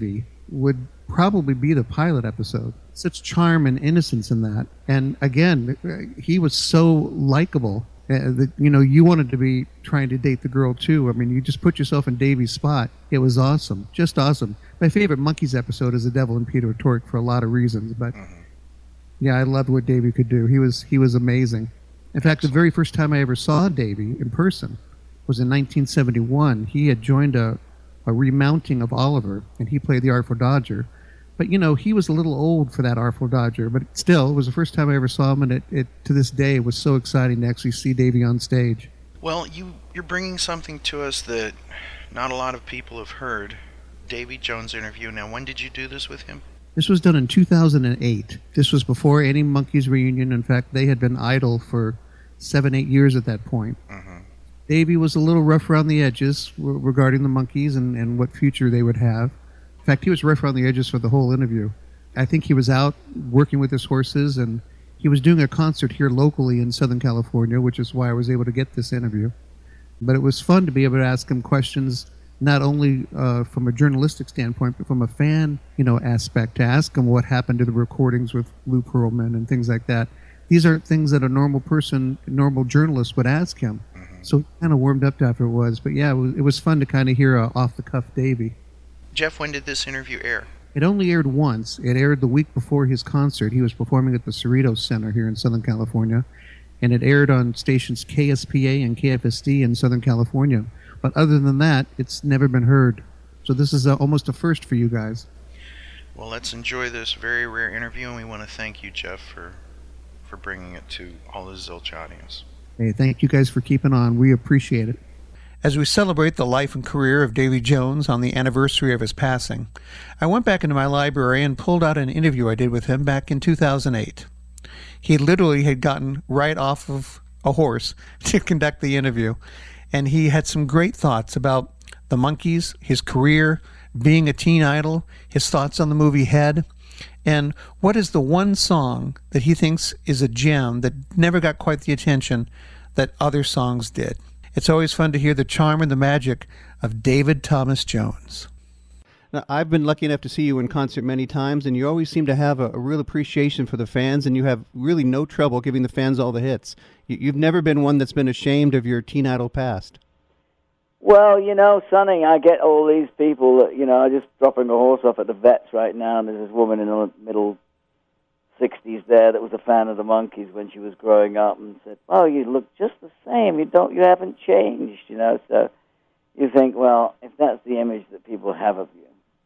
would probably be the pilot episode. Such charm and innocence in that. And again, he was so likable. Uh, that, you know, you wanted to be trying to date the girl too. I mean, you just put yourself in Davy's spot. It was awesome. Just awesome. My favorite Monkees episode is The Devil and Peter Tork for a lot of reasons. But yeah, I loved what Davy could do. He was he was amazing. In fact, the very first time I ever saw Davy in person was in nineteen seventy-one. He had joined a, a remounting of Oliver, and he played the Artful Dodger. But, you know, he was a little old for that Artful Dodger, but still, it was the first time I ever saw him, and it, it to this day, it was so exciting to actually see Davy on stage. Well, you, you're bringing something to us that not a lot of people have heard. Davy Jones interview. Now, when did you do this with him? This was done in two thousand eight. This was before any Monkees reunion. In fact, they had been idle for seven, eight years at that point. Mm-hmm. Davy was a little rough around the edges regarding the Monkees and, and what future they would have. In fact, he was rough around the edges for the whole interview. I think he was out working with his horses, and he was doing a concert here locally in Southern California, which is why I was able to get this interview. But it was fun to be able to ask him questions, not only uh, from a journalistic standpoint, but from a fan, you know, aspect, to ask him what happened to the recordings with Lou Pearlman and things like that. These aren't things that a normal person, a normal journalist would ask him. Mm-hmm. So he kind of warmed up to after it was. But yeah, it was, it was fun to kind of hear a off-the-cuff Davy. Jeff, when did this interview air? It only aired once. It aired the week before his concert. He was performing at the Cerritos Center here in Southern California. And it aired on stations K S P A and K F S D in Southern California. But other than that, it's never been heard. So this is a, almost a first for you guys. Well, let's enjoy this very rare interview, and we want to thank you, Jeff, for, for bringing it to all the Zilch audience. Hey, thank you guys for keeping on. We appreciate it. As we celebrate the life and career of Davy Jones on the anniversary of his passing, I went back into my library and pulled out an interview I did with him back in two thousand eight. He literally had gotten right off of a horse to conduct the interview, and he had some great thoughts about the Monkees, his career, being a teen idol, his thoughts on the movie Head, and what is the one song that he thinks is a gem that never got quite the attention that other songs did. It's always fun to hear the charm and the magic of David Thomas Jones. Now, I've been lucky enough to see you in concert many times, and you always seem to have a, a real appreciation for the fans, and you have really no trouble giving the fans all the hits. You, you've never been one that's been ashamed of your teen idol past. Well, you know, Sonny, I get all these people that, you know, I'm just dropping a horse off at the vets right now, and there's this woman in the middle sixties there that was a fan of the Monkees when she was growing up and said, "Oh, you look just the same. You don't, you haven't changed," you know. So you think, well, if that's the image that people have of you,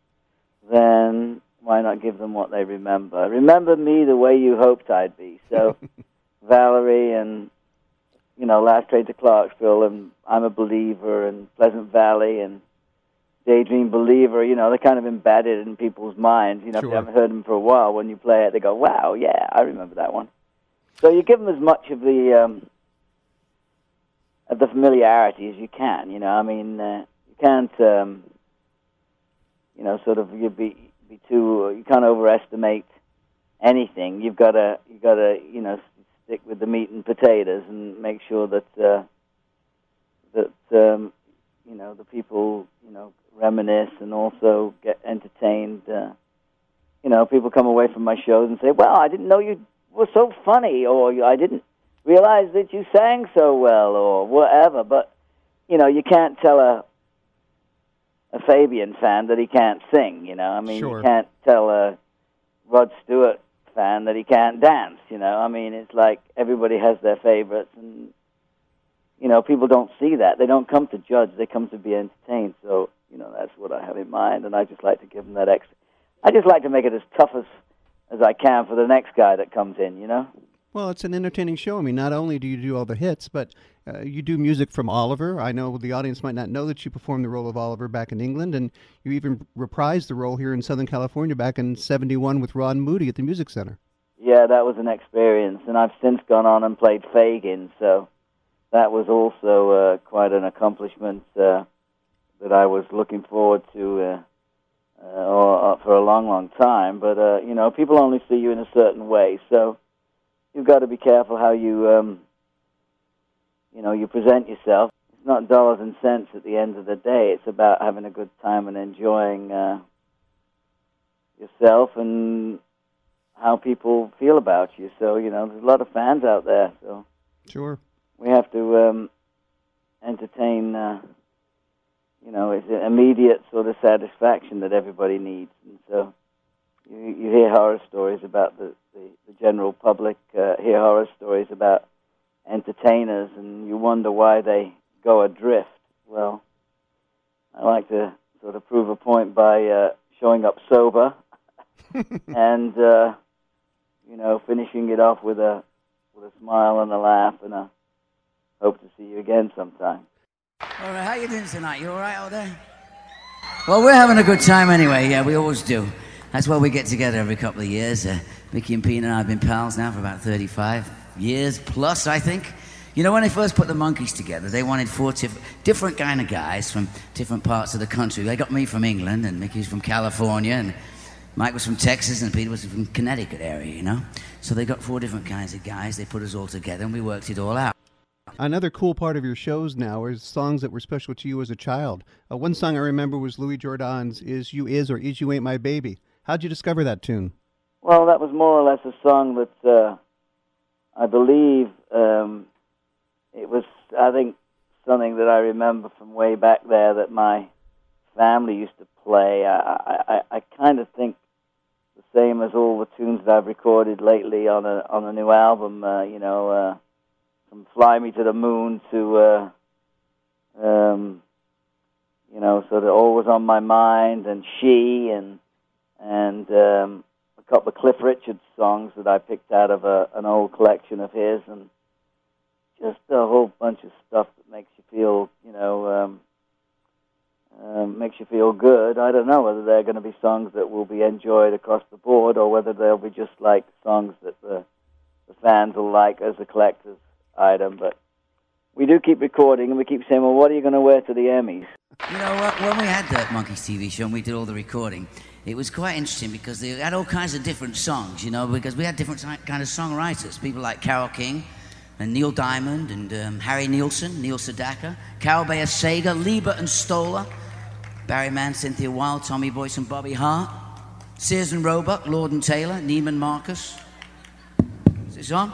then why not give them what they remember? Remember me the way you hoped I'd be. So Valerie and, you know, Last Train to Clarksville and I'm a Believer and Pleasant Valley and Daydream Believer, you know, they're kind of embedded in people's minds. You know, Sure. if you haven't heard them for a while, when you play it, they go, wow, yeah, I remember that one. So you give them as much of the um, of the familiarity as you can, you know. I mean, uh, you can't, um, you know, sort of you be be too, you can't overestimate anything. You've got to, you've got to, you know, stick with the meat and potatoes and make sure that, uh, that um, you know, the people, you know, reminisce and also get entertained. Uh, you know, people come away from my shows and say, well, I didn't know you were so funny, or I didn't realize that you sang so well, or whatever. But, you know, you can't tell a a Fabian fan that he can't sing, you know. I mean, Sure. you can't tell a Rod Stewart fan that he can't dance, you know. I mean, it's like everybody has their favorites, and, you know, people don't see that. They don't come to judge. They come to be entertained. So, you know, that's what I have in mind, and I just like to give them that extra. I just like to make it as tough as, as I can for the next guy that comes in, you know? Well, it's an entertaining show. I mean, not only do you do all the hits, but uh, you do music from Oliver. I know the audience might not know that you performed the role of Oliver back in England, and you even reprised the role here in Southern California back in seventy-one with Ron Moody at the Music Center. Yeah, that was an experience, and I've since gone on and played Fagin, so that was also uh, quite an accomplishment uh, that I was looking forward to uh, uh, or, uh, for a long, long time. But, uh, you know, people only see you in a certain way, so you've got to be careful how you, um, you know, you present yourself. It's not dollars and cents at the end of the day. It's about having a good time and enjoying, uh, yourself and how people feel about you. So, you know, there's a lot of fans out there. So Sure. we have to um, entertain, uh, you know, it's an immediate sort of satisfaction that everybody needs. And so you, you hear horror stories about the, the, the general public, uh, hear horror stories about entertainers, and you wonder why they go adrift. Well, I like to sort of prove a point by uh, showing up sober and, uh, you know, finishing it off with a with a smile and a laugh, and I hope to see you again sometime. All right, how you doing tonight? You all right out there? Well, we're having a good time anyway. Yeah, we always do. That's why we get together every couple of years. Uh, Mickey and Pete and I have been pals now for about thirty-five years plus, I think. You know, when they first put the Monkees together, they wanted four tif- different kind of guys from different parts of the country. They got me from England, and Mickey's from California, and Mike was from Texas, and Peter was from Connecticut area, you know? So they got four different kinds of guys. They put us all together, and we worked it all out. Another cool part of your shows now is songs that were special to you as a child. Uh, one song I remember was Louis Jordan's Is You Is or Is You Ain't My Baby. How'd you discover that tune? Well, that was more or less a song that uh, I believe um, it was, I think, something that I remember from way back there that my family used to play. I, I, I kind of think the same as all the tunes that I've recorded lately on a on a new album. Uh, you know, uh, from "Fly Me to the Moon" to uh, um, you know, sort of "Always on My Mind" and "She" and and um, a couple of Cliff Richard songs that I picked out of a, an old collection of his, and just a whole bunch of stuff that makes you feel, you know, um, um, makes you feel good. I don't know whether they're going to be songs that will be enjoyed across the board, or whether they'll be just like songs that the, the fans will like as a collector's item. But we do keep recording, and we keep saying, well, what are you going to wear to the Emmys? You know, when we had the Monkees T V show and we did all the recording, it was quite interesting because they had all kinds of different songs, you know, because we had different kind of songwriters. People like Carole King and Neil Diamond and um, Harry Nilsson, Neil Sedaka, Carol Bayer Sager, Lieber and Stoller, Barry Mann, Cynthia Wilde, Tommy Boyce and Bobby Hart, Sears and Roebuck, Lord and Taylor, Neiman Marcus. Is this on?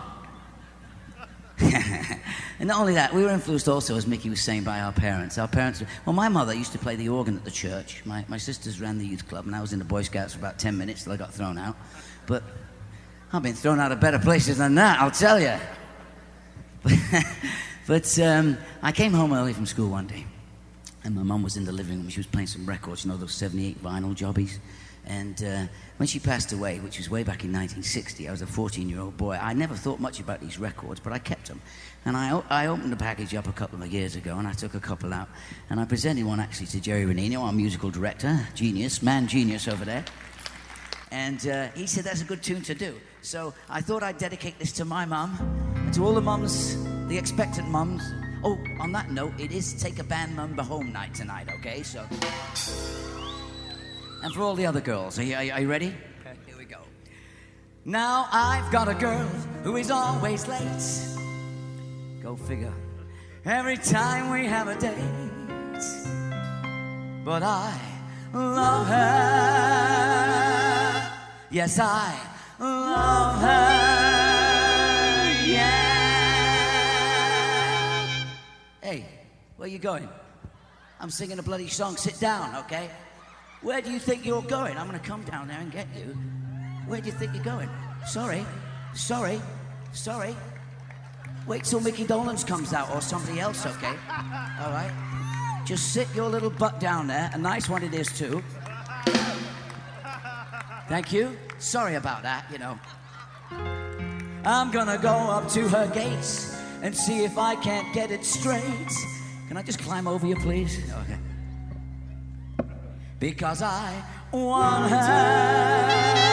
And not only that, we were influenced also, as Mickey was saying, by our parents. Our parents, well, my mother used to play the organ at the church. My, my sisters ran the youth club, and I was in the Boy Scouts for about ten minutes till I got thrown out. But I've been thrown out of better places than that, I'll tell you. But um, I came home early from school one day, and my mum was in the living room. She was playing some records, you know, those seventy-eight vinyl jobbies. And uh, when she passed away, which was way back in nineteen sixty, I was a fourteen-year-old boy. I never thought much about these records, but I kept them. And I, I opened the package up a couple of years ago, and I took a couple out, and I presented one actually to Jerry Renino, our musical director, genius, man genius over there. And uh, he said, that's a good tune to do. So I thought I'd dedicate this to my mum, and to all the mums, the expectant mums. Oh, on that note, it is Take a Band Number Home night tonight, okay? So... And for all the other girls, are you, are you ready? Okay, here we go. Now I've got a girl who is always late. Go figure. Every time we have a date. But I love her. Yes, I love her. Yeah. Hey, where you going? I'm singing a bloody song. Sit down, okay? Where do you think you're going? I'm going to come down there and get you. Where do you think you're going? Sorry. Sorry. Sorry. Wait till Mickey Dolenz comes out or somebody else, okay? All right? Just sit your little butt down there. A nice one it is, too. Thank you. Sorry about that, you know. I'm going to go up to her gates and see if I can't get it straight. Can I just climb over you, please? Okay. Because I want her.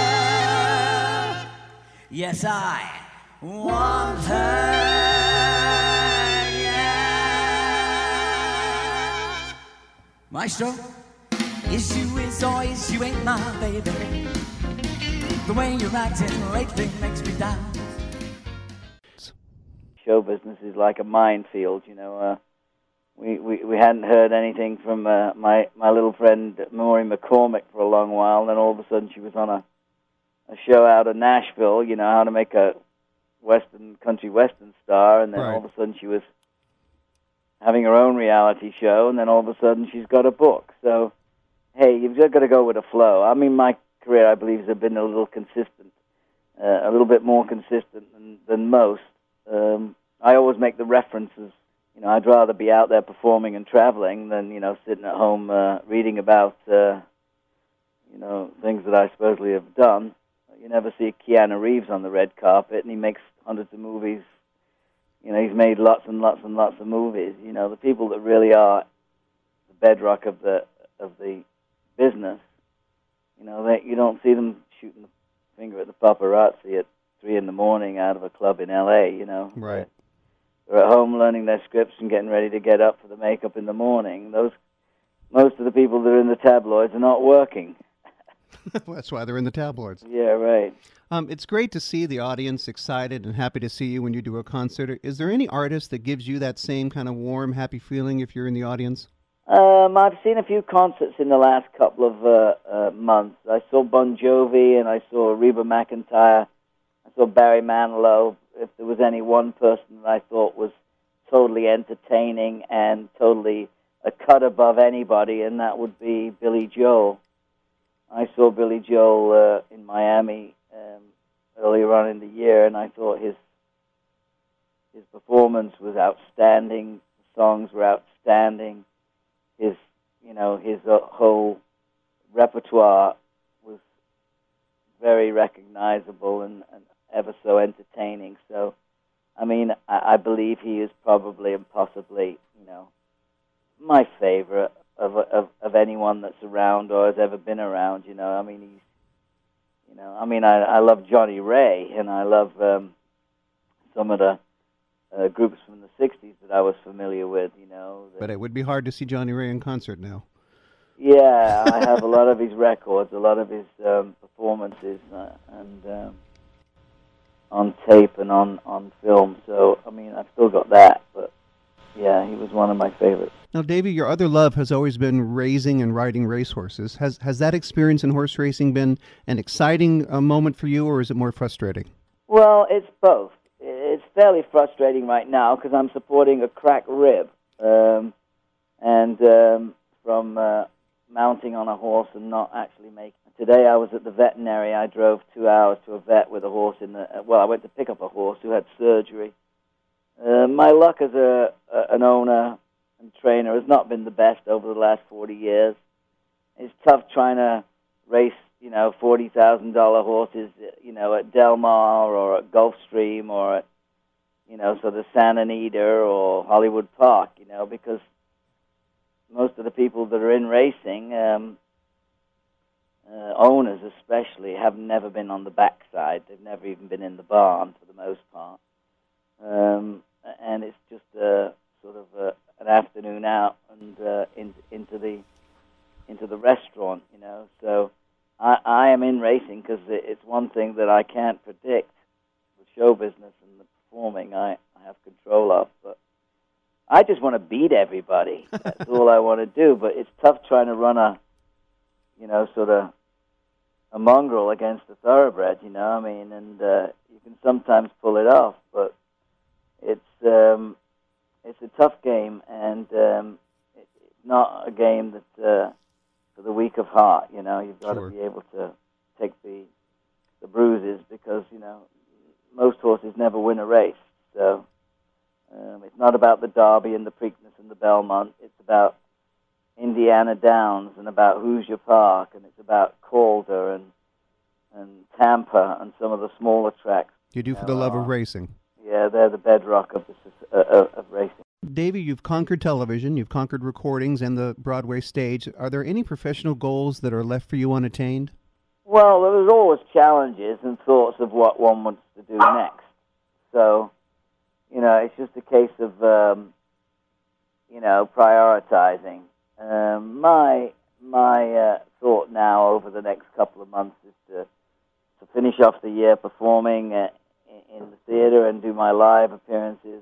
Yes, I want her. Yeah. Maestro, is you is or is you ain't my baby. The way you're acting lately makes me down. Show business is like a minefield, you know. Uh, we, we, we hadn't heard anything from uh, my my little friend Maury McCormick for a long while. And then all of a sudden, she was on a a show out of Nashville. You know, how to make a Western country Western star, and then Right. all of a sudden she was having her own reality show, and then all of a sudden she's got a book. So, hey, you've just got to go with the flow. I mean, my career, I believe, has been a little consistent, uh, a little bit more consistent than, than most. Um, I always make the references. You know, I'd rather be out there performing and traveling than, you know, sitting at home uh, reading about, uh, you know, things that I supposedly have done. You never see Keanu Reeves on the red carpet, and he makes hundreds of movies. You know, he's made lots and lots and lots of movies. You know, the people that really are the bedrock of the of the business, you know, they, you don't see them shooting the finger at the paparazzi at three in the morning out of a club in L A, you know. Right. They're at home learning their scripts and getting ready to get up for the makeup in the morning. Those most of the people that are in the tabloids are not working. That's why they're in the tabloids. Yeah, right. Um, it's great to see the audience excited and happy to see you when you do a concert. Is there any artist that gives you that same kind of warm, happy feeling if you're in the audience? Um, I've seen a few concerts in the last couple of uh, uh, months. I saw Bon Jovi and I saw Reba McEntire. I saw Barry Manilow. If there was any one person that I thought was totally entertaining and totally a cut above anybody, and that would be Billy Joel. I saw Billy Joel uh, in Miami um, earlier on in the year, and I thought his his performance was outstanding. The songs were outstanding. His, you know, his uh, whole repertoire was very recognizable and, and ever so entertaining. So, I mean, I, I believe he is probably and possibly, you know, my favorite of, of of anyone that's around or has ever been around. You know, I mean, he's, you know, I mean, I I love Johnny Ray and I love um, some of the uh, groups from the sixties that I was familiar with. You know, But it would be hard to see Johnny Ray in concert now. yeah, I have a lot of his records, a lot of his um, performances, uh, and um, on tape and on on film. So, I mean, I've still got that, but yeah, he was one of my favorites. Now, Davey, your other love has always been raising and riding racehorses. Has has that experience in horse racing been an exciting uh, moment for you, or is it more frustrating? Well, it's both. It's fairly frustrating right now because I'm supporting a cracked rib, um, and um, from uh, mounting on a horse and not actually making. Today I was at the veterinary. I drove two hours to a vet with a horse in the. Well, I went to pick up a horse who had surgery. Uh, my luck as a, a an owner and trainer has not been the best over the last forty years. It's tough trying to race, you know, forty thousand dollar horses, you know, at Del Mar or at Gulfstream or at, you know, so the Santa Anita or Hollywood Park, you know, because most of the people that are in racing, um, uh, owners especially, have never been on the backside. They've never even been in the barn for the most part. Um, and it's just a sort of a, an afternoon out and uh, in, into the into the restaurant, you know. So I, I am in racing because it's one thing that I can't predict. The show business and the performing, I, I have control of. But I just want to beat everybody. That's all I want to do. But it's tough trying to run a, you know, sort of a mongrel against a thoroughbred, you know. I mean, and uh, you can sometimes pull it off, but it's um, it's a tough game, and um, it, it's not a game that uh, for the weak of heart. You know, you've got Sure. to be able to take the the bruises because you know most horses never win a race. So um, it's not about the Derby and the Preakness and the Belmont. It's about Indiana Downs and about Hoosier Park, and it's about Calder and and Tampa and some of the smaller tracks. You do you for know, the love uh, of racing. Yeah, they're the bedrock of the soc- uh, of of racing. Davey, you've conquered television, you've conquered recordings and the Broadway stage. Are there any professional goals that are left for you unattained? Well, there's always challenges and thoughts of what one wants to do next. So, you know, it's just a case of, um, you know, prioritizing. Um, my my uh, thought now over the next couple of months is to to finish off the year performing uh, in the theater and do my live appearances.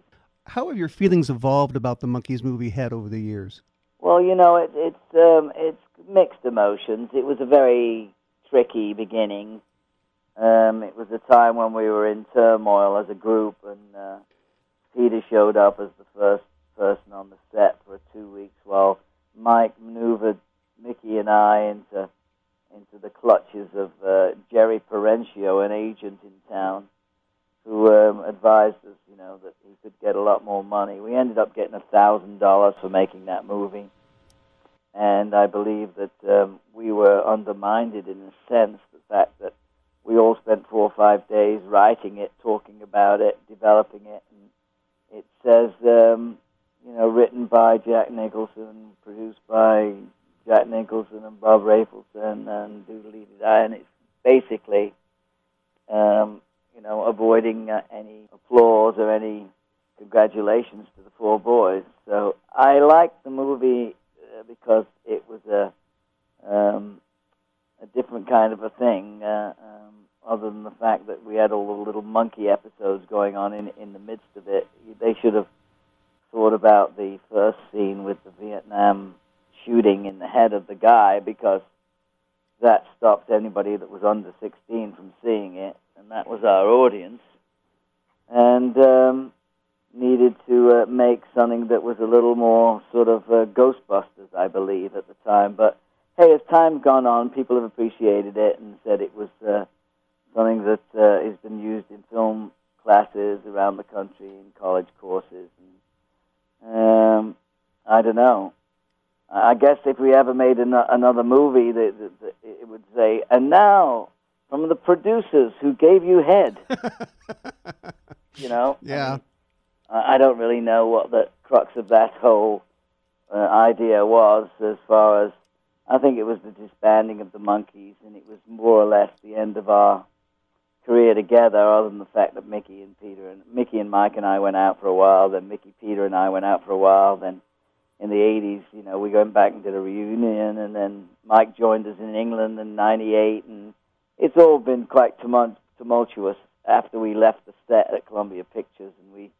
How have your feelings evolved about the Monkees movie Head over the years? Well, you know, it, it's um, it's mixed emotions. It was a very tricky beginning. Um, it was a time when we were in turmoil as a group, and uh, Peter showed up as the first person on the set for two weeks while Mike maneuvered Mickey and I into into the clutches of uh, Jerry Perencio, an agent in town, who um, advised us, you know, that he could get a lot more money. We ended up getting a thousand dollars for making that movie, and I believe that um, we were undermined in a sense. The fact that we all spent four or five days writing it, talking about it, developing it, and it says, um, you know, written by Jack Nicholson, produced by Jack Nicholson and Bob Rafelson and Doodle-Dee-Dah, and it's basically, um, you know, avoiding uh, any applause or any congratulations to the four boys. So I liked the movie uh, because it was a um, a different kind of a thing, uh, um, other than the fact that we had all the little monkey episodes going on in in the midst of it. They should have thought about the first scene with the Vietnam shooting in the head of the guy, because that stopped anybody that was under sixteen from seeing it, and that was our audience, and um, needed to uh, make something that was a little more sort of uh, Ghostbusters, I believe, at the time. But hey, as time's gone on, people have appreciated it and said it was uh, something that uh, has been used in film classes around the country, in college courses. And, um, I don't know. I guess if we ever made an- another movie, that, that, that it would say, and now, from the producers who gave you Head. You know? Yeah. I mean, I don't really know what the crux of that whole uh, idea was, as far as, I think it was the disbanding of the Monkees, and it was more or less the end of our career together, other than the fact that Mickey and Peter, and Mickey and Mike and I went out for a while, then Mickey, Peter, and I went out for a while, then in the eighties, you know, we went back and did a reunion, and then Mike joined us in England in ninety-eight, and it's all been quite tumult- tumultuous after we left the set at Columbia Pictures, and we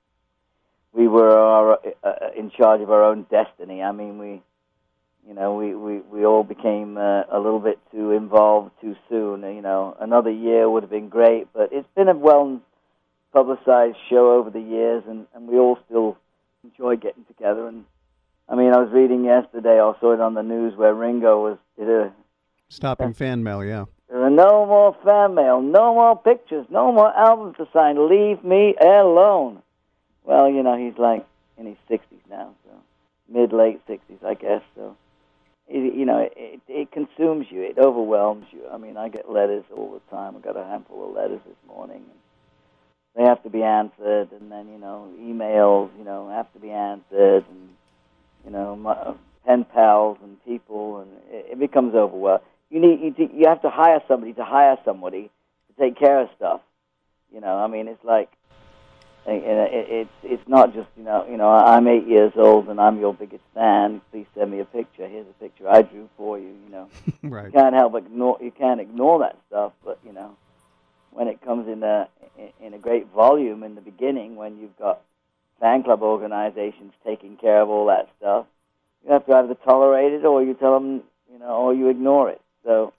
we were our, uh, in charge of our own destiny. I mean, we, you know, we, we, we all became uh, a little bit too involved too soon. You know, another year would have been great, but it's been a well-publicized show over the years, and, and we all still enjoy getting together. And I mean, I was reading yesterday, I saw it on the news, where Ringo was did a Stopping fan mail, yeah. There are no more fan mail, no more pictures, no more albums to sign. Leave me alone. Well, you know, he's like in his sixties now, so mid-late sixties, I guess. So, it, you know, it, it consumes you. It overwhelms you. I mean, I get letters all the time. I got a handful of letters this morning. They have to be answered, and then, you know, emails, you know, have to be answered, and, you know, my, pen pals and people, and it, it becomes overwhelming. You need you, you have to hire somebody to hire somebody to take care of stuff. You know, I mean, it's like it, it, it's it's not just you know you know I'm eight years old and I'm your biggest fan. Please send me a picture. Here's a picture I drew for you. You know, right. You can't help ignore you can't ignore that stuff. But you know, when it comes in a in a great volume in the beginning, when you've got fan club organizations taking care of all that stuff, you have to either tolerate it or you tell them you know or you ignore it. So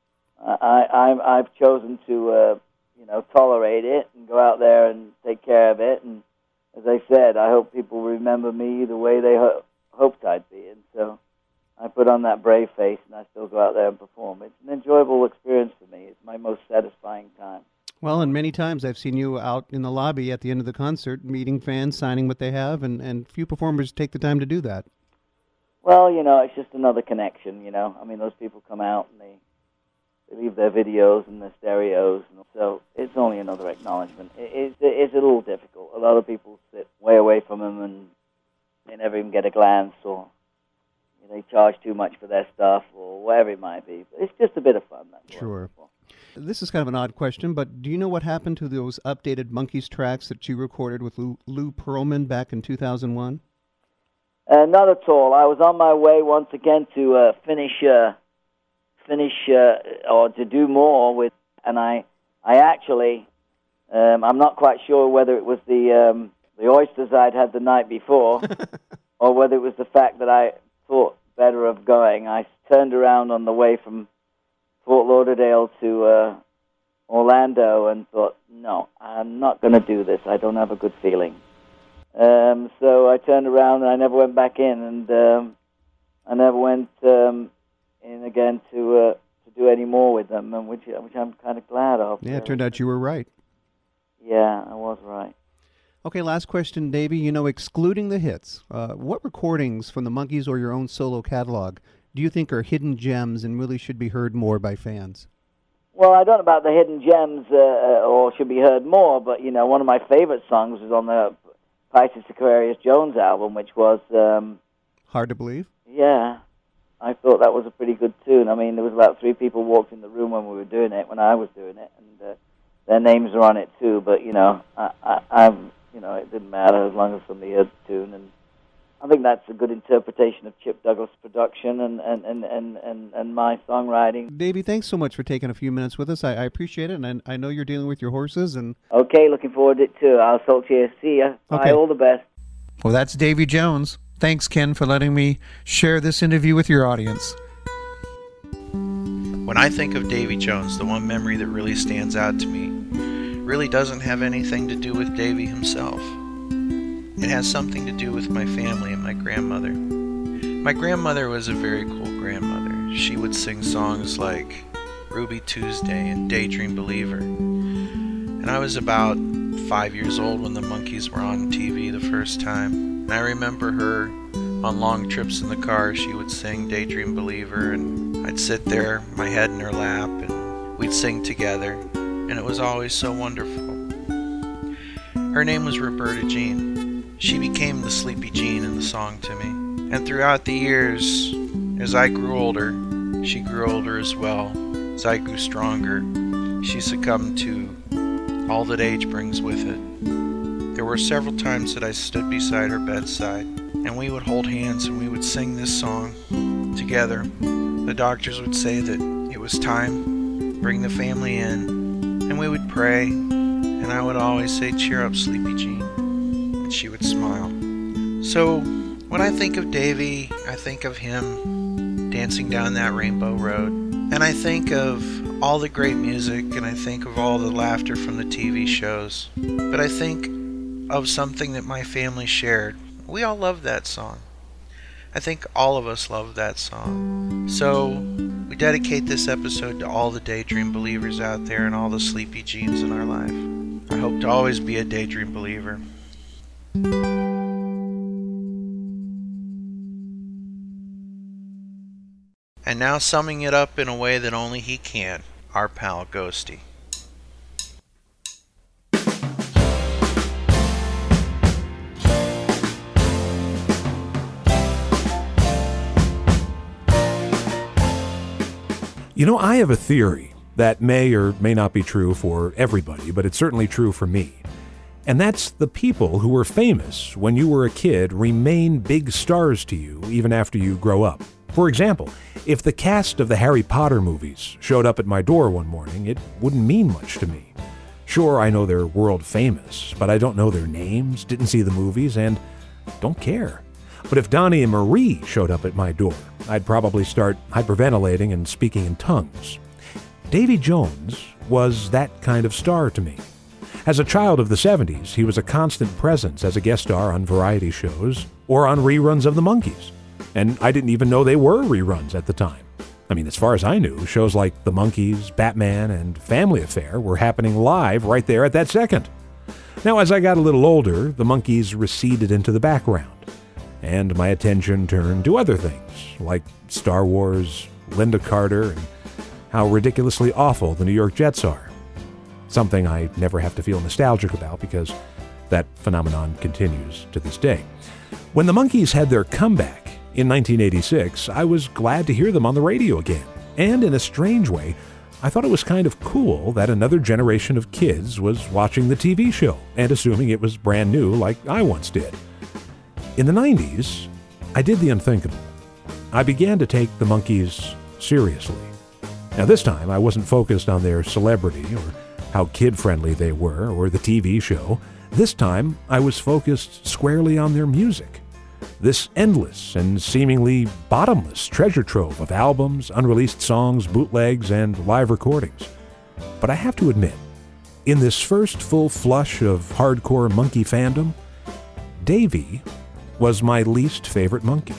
I, I, I've chosen to, uh, you know, tolerate it and go out there and take care of it. And as I said, I hope people remember me the way they ho- hoped I'd be. And so I put on that brave face, and I still go out there and perform. It's an enjoyable experience for me. It's my most satisfying time. Well, and many times I've seen you out in the lobby at the end of the concert, meeting fans, signing what they have, and, and few performers take the time to do that. Well, you know, it's just another connection, you know. I mean, those people come out and they, they leave their videos and their stereos, and so it's only another acknowledgement. It, it's, it's a little difficult. A lot of people sit way away from them and they never even get a glance, or you know, they charge too much for their stuff, or whatever it might be. But it's just a bit of fun. That's Sure. This is kind of an odd question, but do you know what happened to those updated Monkees tracks that you recorded with Lou, Lou Pearlman back in two thousand one? Uh, not at all. I was on my way once again to uh, finish, uh, finish, uh, or to do more with, and I, I actually, um, I'm not quite sure whether it was the um, the oysters I'd had the night before, or whether it was the fact that I thought better of going. I turned around on the way from Fort Lauderdale to uh, Orlando and thought, no, I'm not going to do this. I don't have a good feeling. Um, so I turned around and I never went back in, and um, I never went um, in again to uh, to do any more with them, and which which I'm kind of glad of. Yeah, it turned out you were right. Yeah, I was right. Okay, last question, Davey. You know, excluding the hits, uh, what recordings from the Monkees or your own solo catalog do you think are hidden gems and really should be heard more by fans? Well, I don't know about the hidden gems uh, or should be heard more, but, you know, one of my favorite songs was on the Pisces Aquarius Jones album, which was... Um, Hard to Believe? Yeah. I thought that was a pretty good tune. I mean, there was about three people walked in the room when we were doing it, when I was doing it, and uh, their names are on it too, but, you know, I, I, I'm, you know, it didn't matter as long as somebody heard the tune, and I think that's a good interpretation of Chip Douglas' production and, and, and, and, and, and my songwriting. Davey, thanks so much for taking a few minutes with us. I, I appreciate it, and I, I know you're dealing with your horses. And Okay, looking forward to it too. I'll talk to you. See ya. Bye, Okay. all the best. Well, that's Davy Jones. Thanks, Ken, for letting me share this interview with your audience. When I think of Davy Jones, the one memory that really stands out to me really doesn't have anything to do with Davy himself. It has something to do with my family and my grandmother. My grandmother was a very cool grandmother. She would sing songs like Ruby Tuesday and Daydream Believer. And I was about five years old when the Monkees were on T V the first time. And I remember her on long trips in the car, she would sing Daydream Believer, and I'd sit there, my head in her lap, and we'd sing together. And it was always so wonderful. Her name was Roberta Jean. She became the Sleepy Jean in the song to me. And throughout the years, as I grew older, she grew older as well. As I grew stronger, she succumbed to all that age brings with it. There were several times that I stood beside her bedside, and we would hold hands and we would sing this song together. The doctors would say that it was time, bring the family in, and we would pray, and I would always say, cheer up, Sleepy Jean. And she would smile. So when I think of Davy, I think of him dancing down that rainbow road. And I think of all the great music, and I think of all the laughter from the T V shows. But I think of something that my family shared. We all loved that song. I think all of us loved that song. So we dedicate this episode to all the Daydream Believers out there and all the Sleepy Jeans in our life. I hope to always be a Daydream Believer. And now summing it up in a way that only he can, our pal Ghosty. You know, I have a theory that may or may not be true for everybody, but it's certainly true for me. And that's the people who were famous when you were a kid remain big stars to you even after you grow up. For example, if the cast of the Harry Potter movies showed up at my door one morning, it wouldn't mean much to me. Sure, I know they're world famous, but I don't know their names, didn't see the movies, and don't care. But if Donnie and Marie showed up at my door, I'd probably start hyperventilating and speaking in tongues. Davy Jones was that kind of star to me. As a child of the seventies, he was a constant presence as a guest star on variety shows or on reruns of the Monkees. And I didn't even know they were reruns at the time. I mean, as far as I knew, shows like The Monkees, Batman, and Family Affair were happening live right there at that second. Now, as I got a little older, the Monkees receded into the background, and my attention turned to other things, like Star Wars, Linda Carter, and how ridiculously awful the New York Jets are. Something I never have to feel nostalgic about because that phenomenon continues to this day. When the Monkees had their comeback in nineteen eighty-six, I was glad to hear them on the radio again. And in a strange way, I thought it was kind of cool that another generation of kids was watching the T V show and assuming it was brand new like I once did. In the nineties, I did the unthinkable. I began to take the Monkees seriously. Now this time, I wasn't focused on their celebrity or how kid-friendly they were or the T V show. This time, I was focused squarely on their music. This endless and seemingly bottomless treasure trove of albums, unreleased songs, bootlegs, and live recordings. But I have to admit, in this first full flush of hardcore monkey fandom, Davy was my least favorite monkey.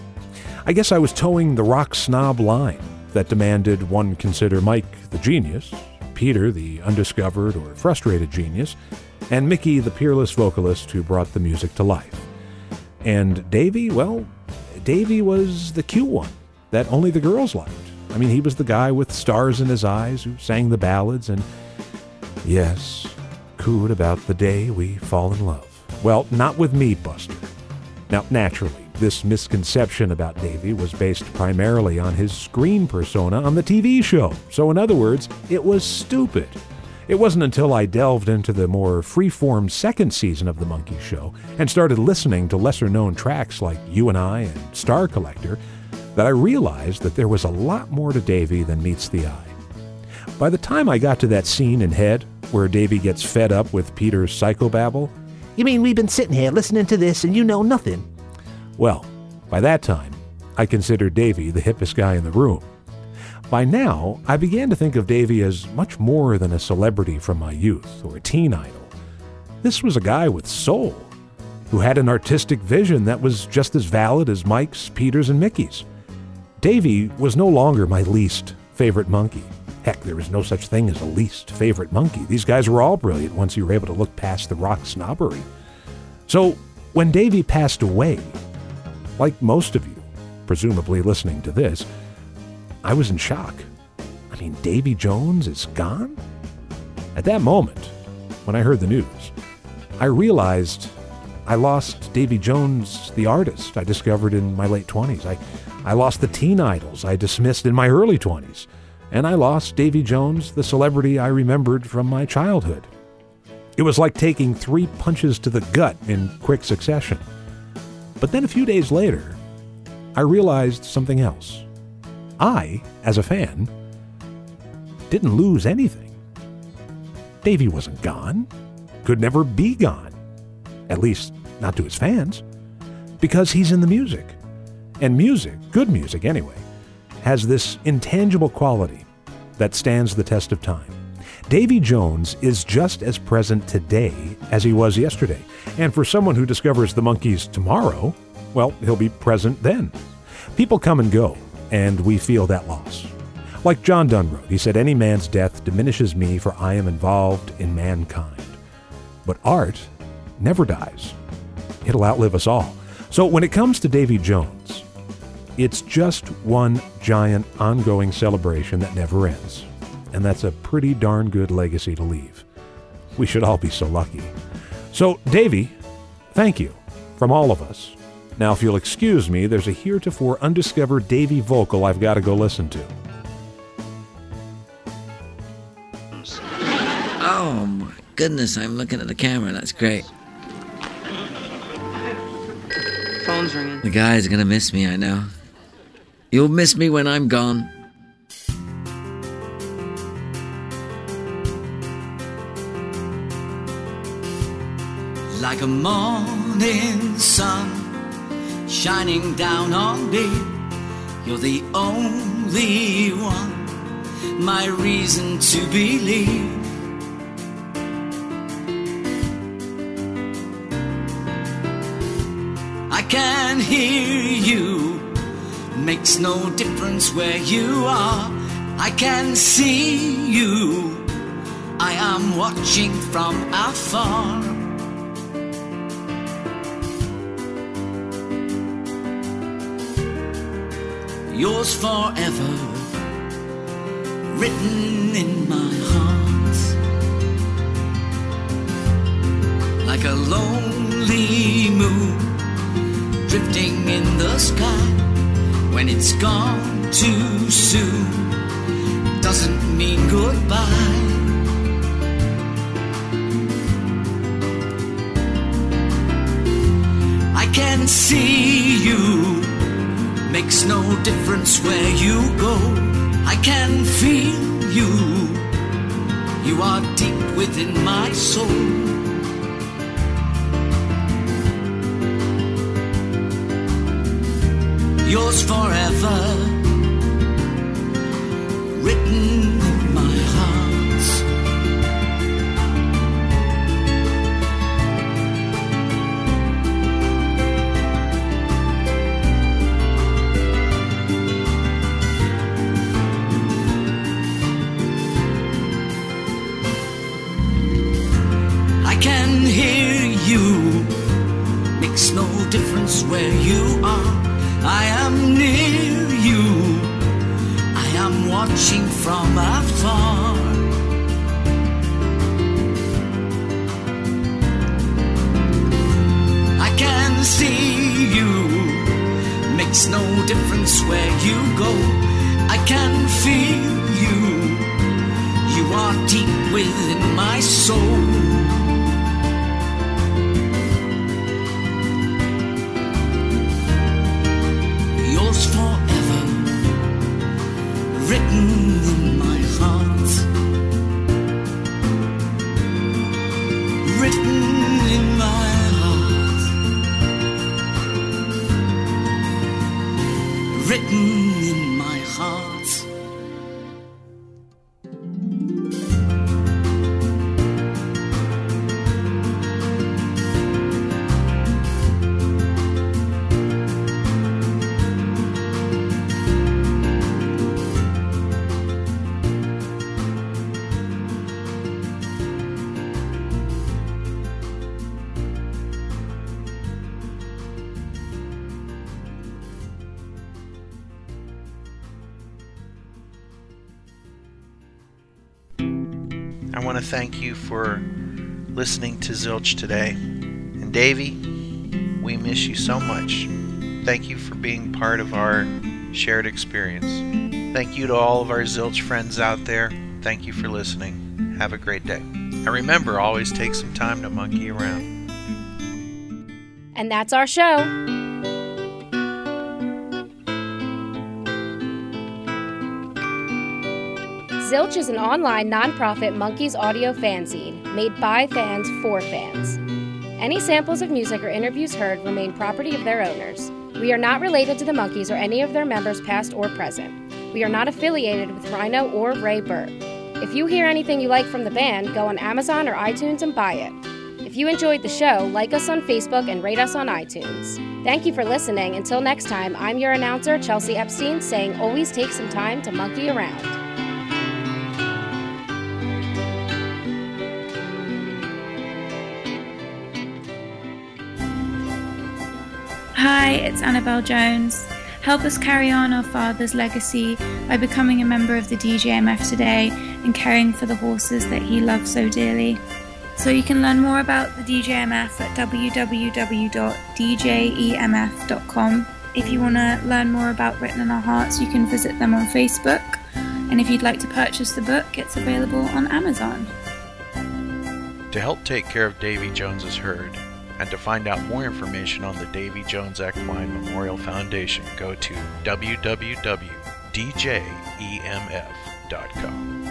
I guess I was towing the rock snob line that demanded one consider Mike the genius, Peter the undiscovered or frustrated genius, and Mickey the peerless vocalist who brought the music to life. And Davy, well, Davy was the cute one that only the girls liked. I mean, he was the guy with stars in his eyes who sang the ballads and, yes, cooed about the day we fall in love. Well, not with me, Buster. Now, naturally, this misconception about Davy was based primarily on his screen persona on the T V show. So, in other words, it was stupid. It wasn't until I delved into the more free-form second season of The Monkey Show and started listening to lesser-known tracks like You and I and Star Collector that I realized that there was a lot more to Davy than meets the eye. By the time I got to that scene in Head where Davy gets fed up with Peter's psychobabble, "You mean we've been sitting here listening to this and you know nothing?" Well, by that time, I considered Davy the hippest guy in the room. By now, I began to think of Davy as much more than a celebrity from my youth or a teen idol. This was a guy with soul, who had an artistic vision that was just as valid as Mike's, Peter's, and Mickey's. Davy was no longer my least favorite monkey. Heck, there was no such thing as a least favorite monkey. These guys were all brilliant once you were able to look past the rock snobbery. So, when Davy passed away, like most of you, presumably listening to this, I was in shock. I mean, Davy Jones is gone? At that moment, when I heard the news, I realized I lost Davy Jones, the artist I discovered in my late twenties. I, I lost the teen idols I dismissed in my early twenties. And I lost Davy Jones, the celebrity I remembered from my childhood. It was like taking three punches to the gut in quick succession. But then a few days later, I realized something else. I, as a fan, didn't lose anything. Davy wasn't gone, could never be gone, at least not to his fans, because he's in the music. And music, good music anyway, has this intangible quality that stands the test of time. Davy Jones is just as present today as he was yesterday. And for someone who discovers the Monkees tomorrow, well, he'll be present then. People come and go, and we feel that loss. Like John Donne wrote, he said, "Any man's death diminishes me, for I am involved in mankind." But art never dies. It'll outlive us all. So when it comes to Davy Jones, it's just one giant ongoing celebration that never ends. And that's a pretty darn good legacy to leave. We should all be so lucky. So, Davy, thank you from all of us. Now, if you'll excuse me, there's a heretofore undiscovered Davy vocal I've got to go listen to. Oh, my goodness, I'm looking at the camera. That's great. Phone's ringing. The guys are going to miss me, I know. You'll miss me when I'm gone. Like a morning sun shining down on me, you're the only one, my reason to believe. I can hear you, makes no difference where you are. I can see you, I am watching from afar. Yours forever, written in my heart. Like a lonely moon, drifting in the sky. When it's gone too soon, doesn't mean goodbye. I can see you, makes no difference where you go. I can feel you, you are deep within my soul. yours forever, written in my heart. I can hear you, makes no difference where you are. I am near you, I am watching from afar. I can see you, makes no difference where you go. I can feel you, you are deep within my soul. Forever, written in my heart, written in my heart, written in my heart. I want to thank you for listening to Zilch today. And Davey, we miss you so much. Thank you for being part of our shared experience. Thank you to all of our Zilch friends out there. Thank you for listening. Have a great day. And remember, always take some time to monkey around. And that's our show. Zilch is an online nonprofit Monkees audio fanzine made by fans for fans. Any samples of music or interviews heard remain property of their owners. We are not related to the Monkees or any of their members past or present. We are not affiliated with Rhino or Ray Burt. If you hear anything you like from the band, go on Amazon or iTunes and buy it. If you enjoyed the show, like us on Facebook and rate us on iTunes. Thank you for listening. Until next time, I'm your announcer, Chelsea Epstein, saying always take some time to monkey around. Hi, it's Annabelle Jones. Help us carry on our father's legacy by becoming a member of the D J M F today and caring for the horses that he loves so dearly. So you can learn more about the D J M F at w w w dot d j e m f dot com. If you want to learn more about Written in Our Hearts, you can visit them on Facebook. And if you'd like to purchase the book, it's available on Amazon. To help take care of Davy Jones's herd, and to find out more information on the Davy Jones Equine Memorial Foundation, go to w w w dot d j e m f dot com.